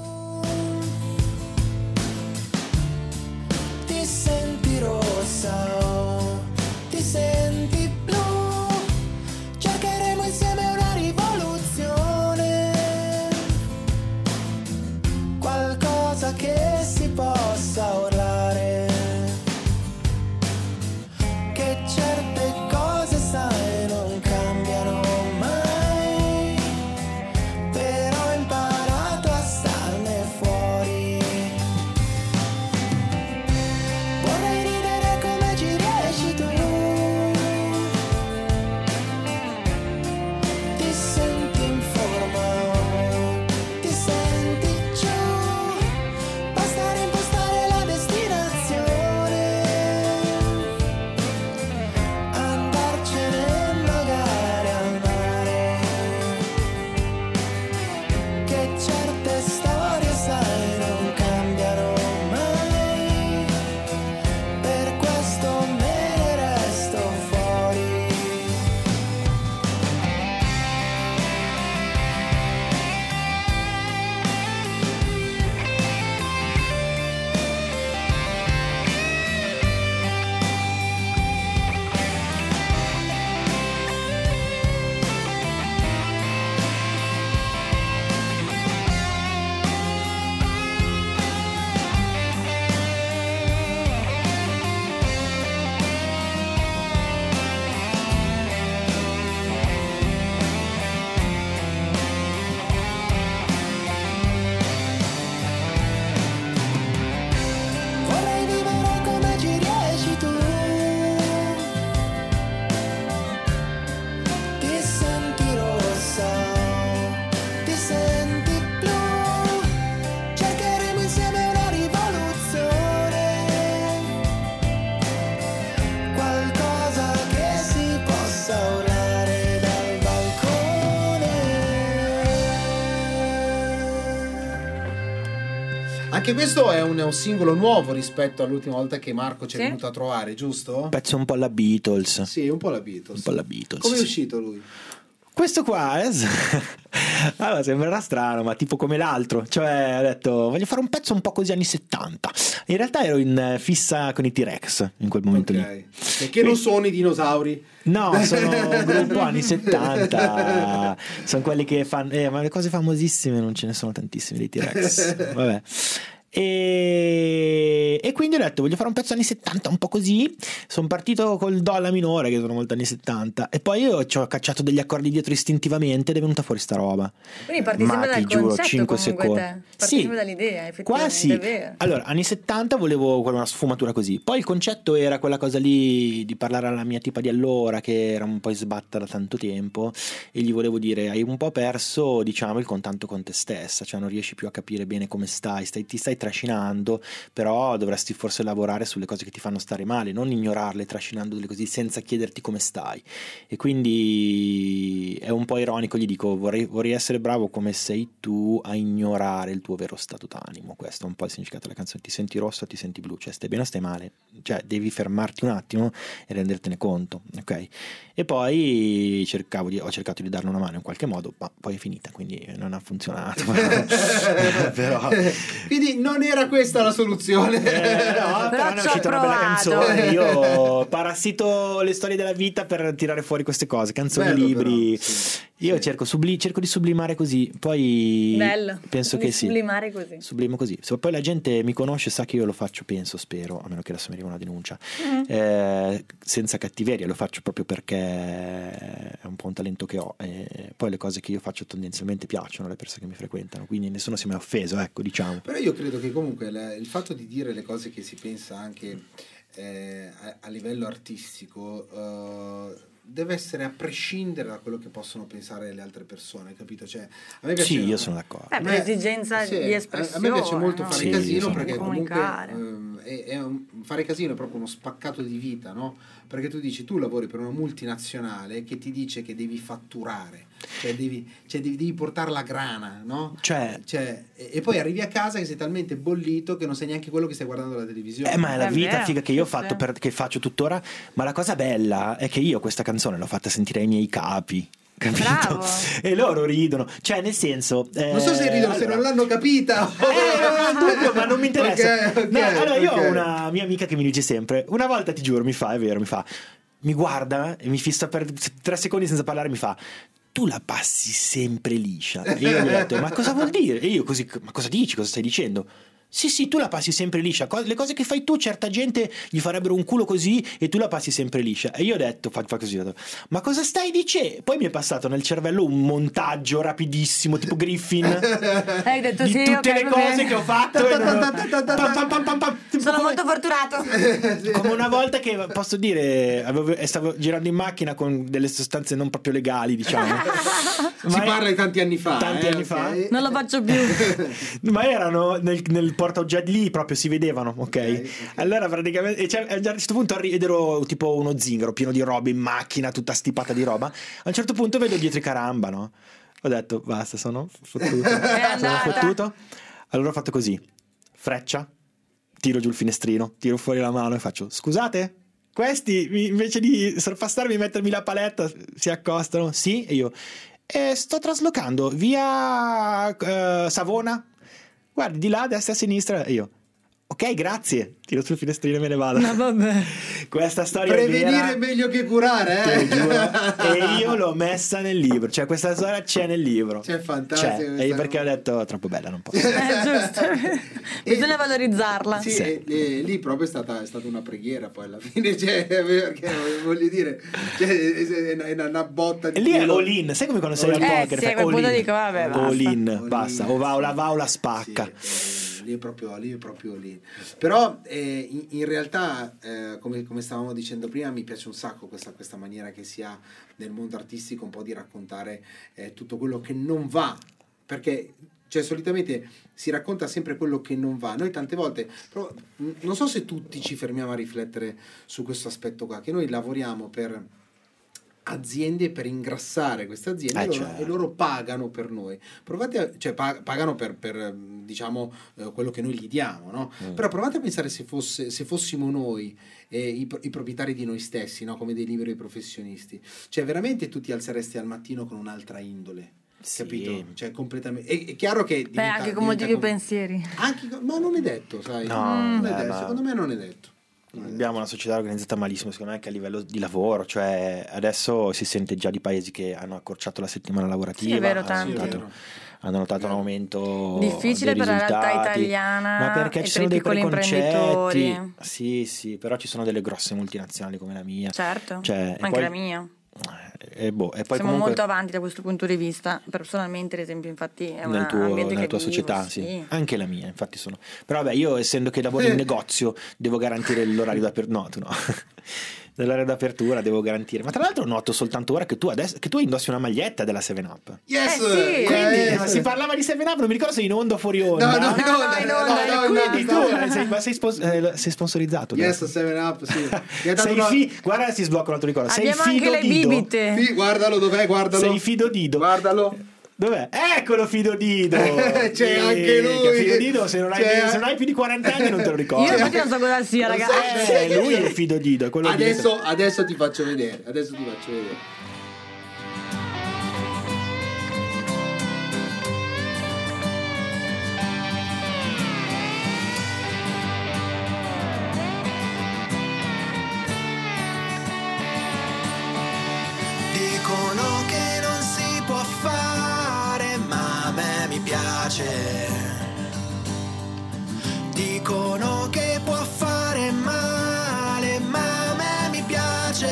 Speaker 9: Ti senti rossa o ti senti blu? Cercheremo insieme una rivoluzione, qualcosa che si possa urlare, che certe cose sai non cambiano mai, però ho imparato a starne fuori. Vorrei ridere come ci riesci tu. Ti senti in forma o ti senti giù? Basta reimpostare la destinazione, andarcene magari al mare, che certe storie sai non cambiano mai, per questo me ne resto fuori. Vorrei vivere come ci riesci tu. Ti senti rossa, ti senti blu. Cercheremo insieme una rivoluzione, qualcosa che si possa urlare dal balcone.
Speaker 4: Anche questo è un singolo nuovo rispetto all'ultima volta che Marco ci è
Speaker 5: Sì.
Speaker 4: venuto a trovare, giusto?
Speaker 6: Pezzo un po' alla Beatles.
Speaker 4: Sì, un po' la Beatles.
Speaker 6: Un po' la Beatles.
Speaker 4: Come è
Speaker 6: sì.
Speaker 4: uscito lui?
Speaker 6: Questo qua allora, sembrerà strano, ma tipo come l'altro. Cioè, ho detto, voglio fare un pezzo un po' così anni 70. In realtà ero in fissa con i T-Rex in quel momento lì.
Speaker 4: Ok. Perché non sono i dinosauri?
Speaker 6: No, sono un gruppo anni 70. Sono quelli che fanno. Ma le cose famosissime non ce ne sono tantissime dei T-Rex. Vabbè. E quindi ho detto voglio fare un pezzo anni 70 un po' così. Sono partito col do alla minore, che sono molto anni 70, e poi io ci ho cacciato degli accordi dietro istintivamente ed è venuta fuori sta roba.
Speaker 5: Quindi parti
Speaker 6: Ma
Speaker 5: sempre dal
Speaker 6: ti giuro,
Speaker 5: concetto
Speaker 6: 5
Speaker 5: comunque
Speaker 6: secondi.
Speaker 5: te. Parti
Speaker 6: Sì.
Speaker 5: sempre dall'idea,
Speaker 6: Qua
Speaker 5: effettivamente,
Speaker 6: sì.
Speaker 5: è vero.
Speaker 6: Allora, anni 70 volevo una sfumatura così. Poi il concetto era quella cosa lì di parlare alla mia tipa di allora, che era un po' isbatta da tanto tempo, e gli volevo dire: hai un po' perso, diciamo, il contatto con te stessa, cioè non riesci più a capire bene come ti stai trascinando, però dovresti forse lavorare sulle cose che ti fanno stare male, non ignorarle trascinandole così senza chiederti come stai. E quindi è un po' ironico, gli dico vorrei essere bravo come sei tu a ignorare il tuo vero stato d'animo. Questo è un po' il significato della canzone: ti senti rosso, ti senti blu, cioè stai bene o stai male, cioè devi fermarti un attimo e rendertene conto, ok? E poi ho cercato di darle una mano in qualche modo, ma poi è finita, quindi non ha funzionato. Però
Speaker 4: Quindi non era questa la soluzione.
Speaker 6: no, però ne è
Speaker 5: ci ho
Speaker 6: uscita una bella
Speaker 5: provato.
Speaker 6: canzone. Io parassito le storie della vita per tirare fuori queste cose, canzoni,
Speaker 4: Bello,
Speaker 6: libri.
Speaker 4: però, sì.
Speaker 6: Io cerco di sublimare così. Poi
Speaker 5: Bello.
Speaker 6: penso
Speaker 5: Devi
Speaker 6: che sì.
Speaker 5: sublimare così.
Speaker 6: Sublimo così. Se poi la gente mi conosce, sa che io lo faccio, spero, a meno che adesso mi arriva una denuncia, senza cattiveria, lo faccio proprio perché è un po' un talento che ho. E poi le cose che io faccio tendenzialmente piacciono alle persone che mi frequentano, quindi nessuno si è mai offeso, ecco, diciamo.
Speaker 4: Però io credo che comunque il fatto di dire le cose che si pensa anche a livello artistico deve essere a prescindere da quello che possono pensare le altre persone, capito? Cioè, a me piace,
Speaker 6: Sì, io sono d'accordo.
Speaker 5: Per esigenza
Speaker 4: sì,
Speaker 5: di espressione.
Speaker 4: a me piace molto
Speaker 5: no?
Speaker 4: fare
Speaker 6: Sì,
Speaker 4: casino
Speaker 6: sì.
Speaker 4: perché
Speaker 5: Di
Speaker 4: comunque
Speaker 5: comunicare.
Speaker 4: fare casino è proprio uno spaccato di vita, no? Perché tu dici, tu lavori per una multinazionale che ti dice che devi fatturare, cioè devi portare la grana, no?
Speaker 6: Cioè,
Speaker 4: e poi arrivi a casa che sei talmente bollito che non sai neanche quello che stai guardando alla televisione.
Speaker 6: ma è la
Speaker 5: È
Speaker 6: vita
Speaker 5: vero,
Speaker 6: figa che io ho
Speaker 5: sì,
Speaker 6: fatto,
Speaker 5: sì.
Speaker 6: che faccio tuttora. Ma la cosa bella è che io questa canzone l'ho fatta sentire ai miei capi, capito?
Speaker 5: Bravo.
Speaker 6: E loro ridono, cioè nel senso
Speaker 4: Non so se ridono, se non l'hanno capita.
Speaker 6: non ho dubbio, ma non mi interessa.
Speaker 4: Ok,
Speaker 6: No, allora io
Speaker 4: ok.
Speaker 6: ho una mia amica che mi dice sempre, una volta ti giuro, mi guarda e mi fissa per 3 secondi senza parlare, mi fa: tu la passi sempre liscia. E io gli ho detto: ma cosa vuol dire? E io così: ma cosa dici? Cosa stai dicendo? Sì, tu la passi sempre liscia. Le cose che fai tu, certa gente gli farebbero un culo così e tu la passi sempre liscia. E io ho detto, fa così, ho detto, ma cosa stai dicendo? Poi mi è passato nel cervello un montaggio rapidissimo, tipo Griffin,
Speaker 5: Hai detto
Speaker 6: di
Speaker 5: sì,
Speaker 6: tutte
Speaker 5: ok,
Speaker 6: le
Speaker 5: va
Speaker 6: cose
Speaker 5: bene.
Speaker 6: che ho fatto. E pam, pam.
Speaker 5: Sono molto fortunato.
Speaker 6: Come una volta che, posso dire, stavo girando in macchina con delle sostanze non proprio legali, diciamo.
Speaker 4: Si parla di tanti anni fa.
Speaker 6: Tanti anni fa.
Speaker 4: ok.
Speaker 5: Non lo faccio più.
Speaker 6: Ma erano nel portaoggetti lì, proprio si vedevano, ok? Allora praticamente a un certo punto ed ero tipo uno zingaro pieno di roba in macchina, tutta stipata di roba. A un certo punto vedo dietro i caramba, no? Ho detto basta, sono fottuto. Sono fottuto. Allora ho fatto così, freccia, tiro giù il finestrino, tiro fuori la mano e faccio: scusate, questi invece di sorpassarmi e mettermi la paletta si accostano. Sì? E io: sto traslocando via Savona, guardi di là a destra e a sinistra. E io: ok, grazie, tiro sul finestrino e me ne vado.
Speaker 5: No, vabbè.
Speaker 6: Questa storia
Speaker 4: Prevenire
Speaker 6: è vera,
Speaker 4: è meglio che curare,
Speaker 6: te lo giuro. E io l'ho messa nel libro, cioè questa storia c'è nel libro.
Speaker 4: C'è fantastico
Speaker 6: C'è,
Speaker 4: questa
Speaker 6: perché
Speaker 4: cosa.
Speaker 6: ho detto troppo bella, non posso.
Speaker 5: Giusto. Bisogna valorizzarla.
Speaker 4: Sì, e lì proprio è stata una preghiera poi alla fine, cioè, perché voglio dire, cioè, è una botta di
Speaker 6: E lì è
Speaker 4: culo.
Speaker 6: all in, sai come quando sei al poker?
Speaker 5: sì, a
Speaker 6: fai
Speaker 5: quel
Speaker 6: all
Speaker 5: punto
Speaker 6: in.
Speaker 5: dico, vabbè,
Speaker 6: All
Speaker 5: basta.
Speaker 6: in, basta, o va o la spacca.
Speaker 4: Sì, lì è proprio lì. Però in realtà, come stavamo dicendo prima, mi piace un sacco questa maniera che si ha nel mondo artistico un po' di raccontare tutto quello che non va, perché cioè solitamente si racconta sempre quello che non va. Noi tante volte, però, non so se tutti ci fermiamo a riflettere su questo aspetto qua, che noi lavoriamo per aziende, per ingrassare queste aziende,
Speaker 6: certo.
Speaker 4: e loro pagano per noi. Provate pagano per diciamo quello che noi gli diamo, no? Però provate a pensare se fossimo noi i proprietari di noi stessi, no? Come dei liberi professionisti, cioè veramente tu ti alzeresti al mattino con un'altra indole.
Speaker 6: Sì.
Speaker 4: Capito? Cioè completamente. È chiaro che
Speaker 5: Beh, anche con molti più pensieri.
Speaker 4: ma non è detto, sai?
Speaker 6: No,
Speaker 4: non è
Speaker 6: beh,
Speaker 4: detto.
Speaker 6: ma-
Speaker 4: Secondo me non è detto.
Speaker 6: Abbiamo una società organizzata malissimo, secondo me, anche a livello di lavoro. Cioè, adesso si sente già di paesi che hanno accorciato la settimana lavorativa.
Speaker 5: Sì, è vero,
Speaker 6: hanno
Speaker 5: tanti.
Speaker 6: notato- hanno notato un aumento
Speaker 5: Difficile
Speaker 6: dei
Speaker 5: per la realtà
Speaker 6: risultati.
Speaker 5: italiana
Speaker 6: Ma perché
Speaker 5: e
Speaker 6: ci
Speaker 5: per
Speaker 6: sono
Speaker 5: i
Speaker 6: dei
Speaker 5: piccoli
Speaker 6: preconcetti.
Speaker 5: imprenditori.
Speaker 6: Sì, però ci sono delle grosse multinazionali come la mia.
Speaker 5: Certo,
Speaker 6: Cioè, e
Speaker 5: anche
Speaker 6: poi-
Speaker 5: la mia.
Speaker 6: E poi
Speaker 5: Siamo
Speaker 6: comunque
Speaker 5: molto avanti da questo punto di vista. Personalmente, ad esempio, infatti, è un ambiente
Speaker 6: nella
Speaker 5: che
Speaker 6: tua
Speaker 5: vivo,
Speaker 6: società,
Speaker 5: sì.
Speaker 6: sì. Anche la mia, infatti sono. Però vabbè, io essendo che lavoro in negozio, devo garantire l'orario d'apertura. No, tu no. L'orario d'apertura devo garantire. Ma tra l'altro noto soltanto ora che tu indossi una maglietta della 7up.
Speaker 4: Yes!
Speaker 5: sì.
Speaker 6: Quindi ma si parlava di 7up, non mi ricordo se in onda o fuori onda.
Speaker 4: No,
Speaker 6: Quindi tu sei sponsorizzato.
Speaker 4: Yes,
Speaker 6: adesso.
Speaker 4: 7up, sì. Mi ha dato
Speaker 6: Guarda, si sblocca un altro ricordo. Sei
Speaker 5: Abbiamo anche
Speaker 6: Fido
Speaker 5: le
Speaker 6: Dido.
Speaker 5: bibite.
Speaker 4: Sì, guardalo, dov'è? Guardalo.
Speaker 6: Sei Fido Dido.
Speaker 4: Guardalo.
Speaker 6: Dov'è? Eccolo Fido Dido.
Speaker 4: C'è anche lui.
Speaker 6: Che Fido Dido, se non hai più di 40 anni non te lo ricordi.
Speaker 5: Io infatti non so cosa sia, ragazzi.
Speaker 6: Lui è Fido Dido, è quello
Speaker 4: Adesso ti faccio vedere.
Speaker 9: Dicono che non si può fare, ma a me mi piace. Dicono che può fare male, ma a me mi piace.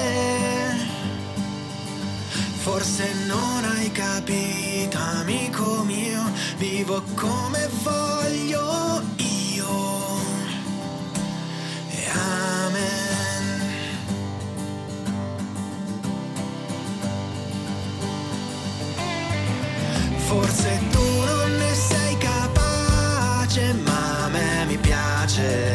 Speaker 9: Forse non hai capito, amico mio, vivo come voglio io. E amen. Forse tu non ne sei capace, ma a me mi piace.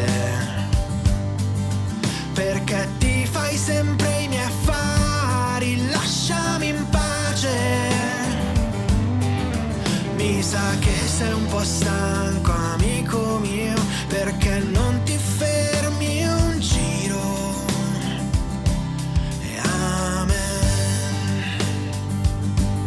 Speaker 9: Perché ti fai sempre i miei affari, lasciami in pace. Mi sa che sei un po' stanco, amico mio, perché non ti fermi un giro. E amen.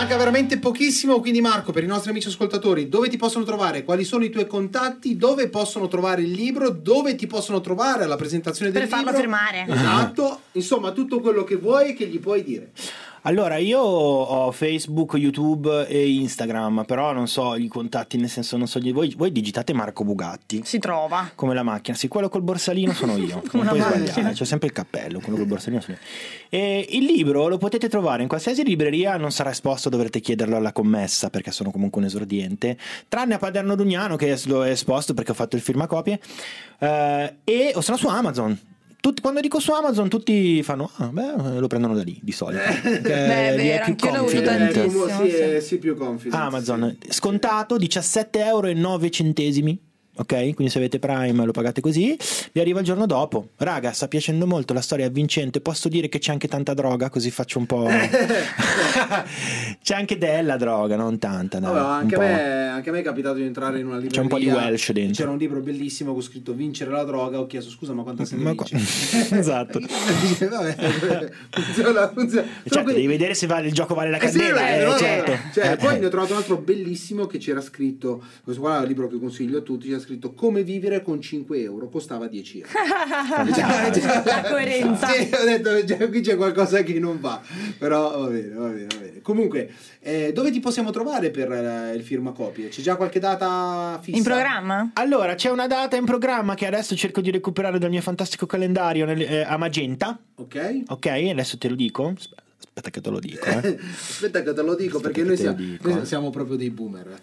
Speaker 4: Manca veramente pochissimo, quindi Marco, per i nostri amici ascoltatori, dove ti possono trovare? Quali sono i tuoi contatti? Dove possono trovare il libro? Dove ti possono trovare alla presentazione del libro?
Speaker 5: Per farlo firmare.
Speaker 4: Esatto, insomma tutto quello che vuoi e che gli puoi dire.
Speaker 6: Allora, io ho Facebook, YouTube e Instagram, però non so i contatti, nel senso non so voi digitate Marco Bugatti.
Speaker 5: Si trova.
Speaker 6: Come la macchina, sì, quello col borsalino sono io.
Speaker 5: Come
Speaker 6: non puoi
Speaker 5: una macchina.
Speaker 6: sbagliare, c'ho sempre il cappello, quello col borsalino sono io. E il libro lo potete trovare in qualsiasi libreria, non sarà esposto, dovrete chiederlo alla commessa perché sono comunque un esordiente, tranne a Paderno Dugnano che lo è esposto perché ho fatto il firmacopie, o sono su Amazon. Quando dico su Amazon tutti fanno lo prendono da lì di solito.
Speaker 5: Beh, è vero, anch'io l'ho avuto tantissimo.
Speaker 4: Sì, più confidence.
Speaker 6: Amazon scontato 17,09 €. Ok, quindi se avete Prime lo pagate così, vi arriva il giorno dopo. Raga, sta piacendo molto, la storia è avvincente. Posso dire che c'è anche tanta droga, così faccio un po'. C'è anche della droga, non tanta. Dai,
Speaker 4: anche a me è capitato di entrare in una libreria.
Speaker 6: C'è un po' di Welsh dentro.
Speaker 4: C'era un libro bellissimo con scritto Vincere la droga. Ho chiesto scusa, ma quanta se ne vince?
Speaker 6: Esatto.
Speaker 4: Dice, vabbè, funziona.
Speaker 6: Certo, devi vedere se il gioco vale la candela. Certo.
Speaker 4: Poi ne ho trovato un altro bellissimo che c'era scritto. Questo qua è un libro che consiglio a tutti. C'era scritto Come vivere con 5 euro, costava 10 €.
Speaker 5: La coerenza.
Speaker 4: Sì, ho detto qui c'è qualcosa che non va, però va bene. Comunque, dove ti possiamo trovare per il firmacopie? C'è già qualche data fissa?
Speaker 5: In programma?
Speaker 6: Allora, c'è una data in programma che adesso cerco di recuperare dal mio fantastico calendario a Magenta.
Speaker 4: Ok,
Speaker 6: adesso te lo dico. Aspetta che te lo dico.
Speaker 4: Aspetta che te lo dico, perché noi siamo proprio dei boomer.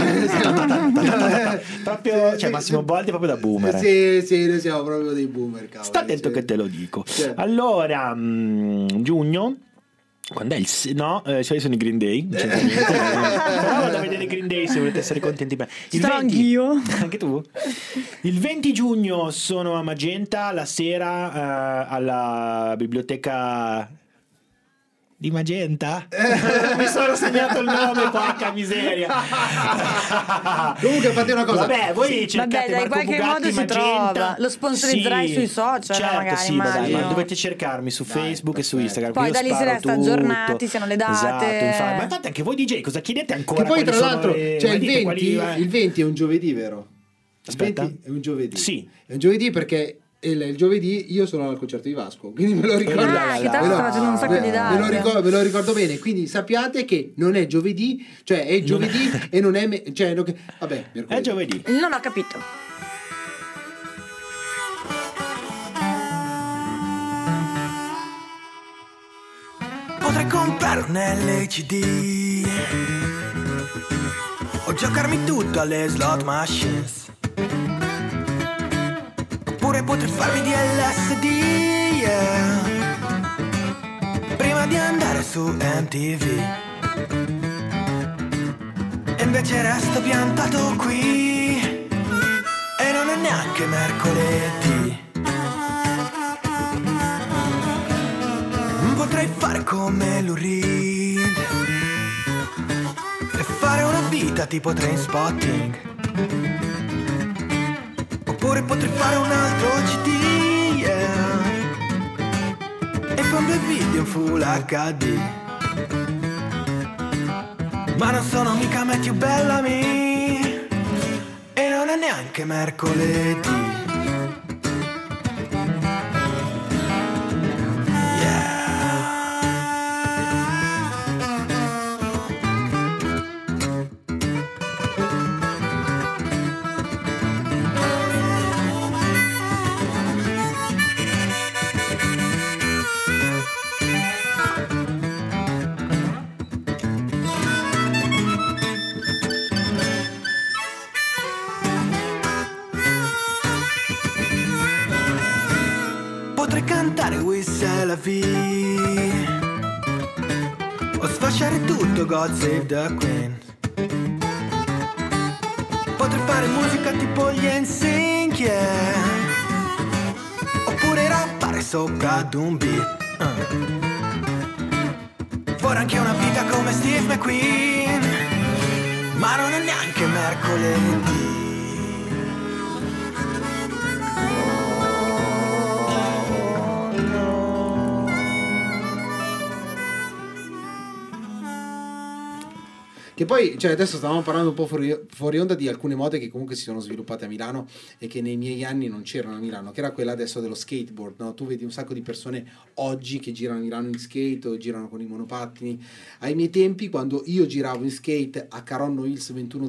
Speaker 6: Proprio, cioè Massimo Boldi proprio da boomer.
Speaker 4: Sì, noi siamo proprio dei boomer, cavolo.
Speaker 6: Sta attento che te lo dico.
Speaker 4: Sì.
Speaker 6: Allora, giugno. Quando è il cioè sono i Green Day, non c'entra niente, però vado a vedere i Green Day se volete essere contenti.
Speaker 5: Ci sarò anch'io.
Speaker 6: Anche tu? Il 20 giugno sono a Magenta la sera alla biblioteca di Magenta. Mi sono segnato il nome, porca miseria.
Speaker 4: Comunque fate una cosa.
Speaker 6: Vabbè, voi cercate
Speaker 5: in qualche
Speaker 6: Bugatti,
Speaker 5: modo si
Speaker 6: Magenta.
Speaker 5: trova. Lo sponsorizzerai sui social,
Speaker 6: certo,
Speaker 5: magari,
Speaker 6: sì,
Speaker 5: immagino.
Speaker 6: ma dovete cercarmi su Facebook e su Instagram.
Speaker 5: Poi
Speaker 6: io
Speaker 5: da lì si
Speaker 6: sparo
Speaker 5: resta
Speaker 6: tutto.
Speaker 5: aggiornati, siano le date.
Speaker 6: Esatto, infatti. Ma infatti anche voi DJ cosa chiedete ancora?
Speaker 4: Che poi tra
Speaker 6: Quali sono
Speaker 4: l'altro,
Speaker 6: le-
Speaker 4: cioè
Speaker 6: ma
Speaker 4: il
Speaker 6: dite
Speaker 4: 20,
Speaker 6: quali-
Speaker 4: il 20 è un giovedì, vero?
Speaker 6: Aspetta.
Speaker 4: Il 20 è un giovedì.
Speaker 6: Sì.
Speaker 4: È un giovedì perché il giovedì io sono al concerto di Vasco, quindi me lo ricordo.
Speaker 5: Che tra l'altro sta facendo un sacco di date.
Speaker 4: Me lo ricordo bene, quindi sappiate che non è giovedì, cioè è giovedì e non è vabbè, mercoledì.
Speaker 6: È giovedì.
Speaker 5: Non ho capito.
Speaker 9: Potrei comprare un LCD o giocarmi tutto alle slot machines, oppure potrei farmi di LSD, yeah, prima di andare su MTV. E invece resto piantato qui e non è neanche mercoledì. Potrei fare come Lou Reed e fare una vita tipo Trainspotting, oppure potrei fare un altro CD, yeah, e con due video in Full HD. Ma non sono mica Matthew Bellamy e non è neanche mercoledì. Potrei cantare Whistle la Vie o sfasciare tutto God Save the Queen. Potrei fare musica tipo gli NSYNC, yeah, oppure rappare sopra ad un beat. Vorrei anche una vita come Steve McQueen, ma non è neanche mercoledì.
Speaker 4: Che poi, cioè, adesso stavamo parlando un po' fuori onda di alcune mode che comunque si sono sviluppate a Milano e che nei miei anni non c'erano a Milano, che era quella adesso dello skateboard, no? Tu vedi un sacco di persone oggi che girano a Milano in skate o girano con i monopattini. Ai miei tempi, quando io giravo in skate a Caronno Hills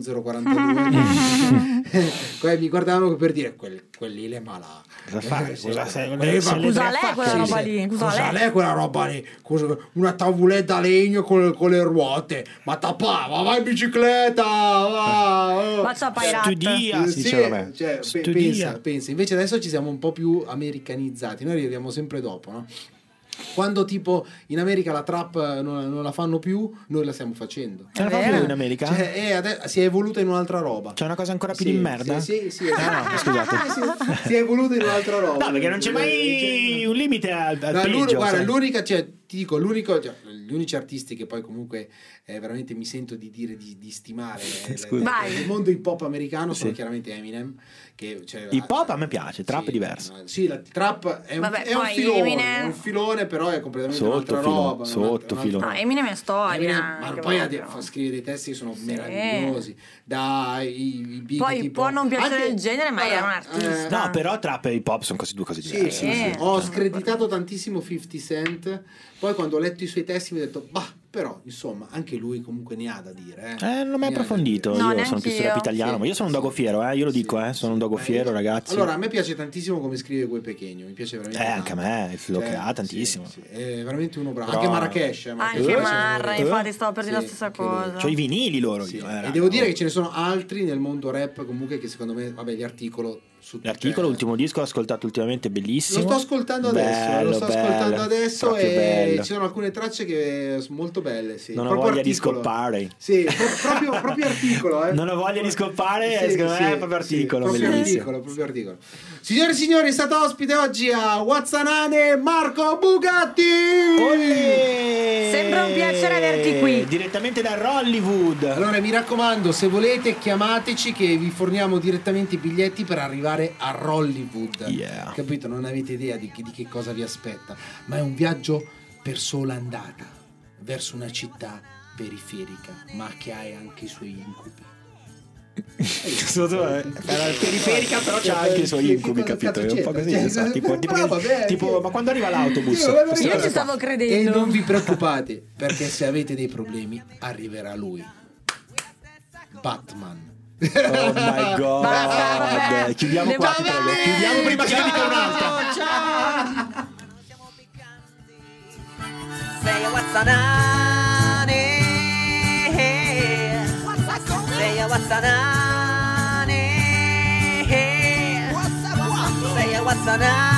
Speaker 4: 21042, mi guardavano per dire quelli le malà.
Speaker 6: Cosa fai?
Speaker 5: Cosa l'è quella roba lì?
Speaker 4: Cosa l'è quella roba lì? Una tavoletta a legno con le ruote. Ma vai in bicicletta, va.
Speaker 5: Faccia pirata.
Speaker 6: Studia,
Speaker 4: Sì, cioè, pensa. Invece adesso ci siamo un po' più americanizzati. Noi arriviamo sempre dopo, no? Quando tipo in America la trap non la fanno più, noi la stiamo facendo.
Speaker 6: Ce la fa più in America?
Speaker 4: Cioè, si è evoluta in un'altra roba.
Speaker 6: C'è una cosa ancora più di merda?
Speaker 4: Sì,
Speaker 6: no, scusate.
Speaker 4: Si è evoluta in un'altra roba.
Speaker 6: No, perché non c'è mai un limite al peggio.
Speaker 4: Guarda, l'unica, cioè, ti dico, gli unici artisti che poi comunque veramente mi sento di dire di stimare nel mondo hip hop americano sono chiaramente Eminem. Che, cioè,
Speaker 6: hip hop a me piace, trap è diverso.
Speaker 4: Sì, la trap è un filone, però è completamente un'altra roba.
Speaker 6: Sottofilone.
Speaker 5: No, Eminem è storia.
Speaker 4: Ma poi scrive dei testi che sono meravigliosi. I big
Speaker 5: poi
Speaker 4: tipo,
Speaker 5: può non piacere il genere, ma è un artista.
Speaker 6: No, però trap e hip hop sono due cose diverse.
Speaker 4: Sì. Ho screditato tantissimo 50 Cent. Poi quando ho letto i suoi testi mi ho detto, però insomma anche lui comunque ne ha da dire.
Speaker 6: Non ho mai approfondito. Io sono più sul rap italiano, ma io sono un dogo fiero, io lo dico, sono un dogo fiero, ragazzi.
Speaker 4: Allora, a me piace tantissimo come scrive quel Pechegno, mi piace veramente.
Speaker 6: Anche a me, il flow che ha tantissimo.
Speaker 4: È veramente uno bravo. Anche Marrakesh.
Speaker 5: Anche Marra, infatti stavo per dire la stessa cosa.
Speaker 6: C'ho i vinili loro.
Speaker 4: E devo dire che ce ne sono altri nel mondo rap comunque che secondo me, gli Articolo.
Speaker 6: L'articolo, l'ultimo disco l'ho ascoltato ultimamente, bellissimo.
Speaker 4: Lo sto ascoltando adesso, e ci sono alcune tracce che sono molto belle. Sì.
Speaker 6: Non ho voglia di scoppare.
Speaker 4: Sì, proprio Articolo.
Speaker 6: Non ho voglia di scoppare, secondo me è proprio Articolo.
Speaker 4: Proprio Articolo. Signore e signori, è stato ospite oggi a Wazzanane Marco Bugatti.
Speaker 5: Sembra un piacere averti qui.
Speaker 6: Direttamente da Hollywood.
Speaker 4: Allora mi raccomando, se volete chiamateci che vi forniamo direttamente i biglietti per arrivare a Hollywood. Capito? Non avete idea di che cosa vi aspetta, ma è un viaggio per sola andata verso una città periferica, ma che ha anche i suoi incubi.
Speaker 6: Periferica, però c'ha anche i suoi incubi, capito? È un po' così, tipo, ma quando arriva l'autobus?
Speaker 5: Io ci stavo credendo.
Speaker 4: E non vi preoccupate, perché se avete dei problemi arriverà lui, Batman.
Speaker 6: Oh my god. Chiudiamo qua, prego. Chiudiamo prima che dica un'altra.
Speaker 3: Ciao. Say what's on Say what's on Say what's on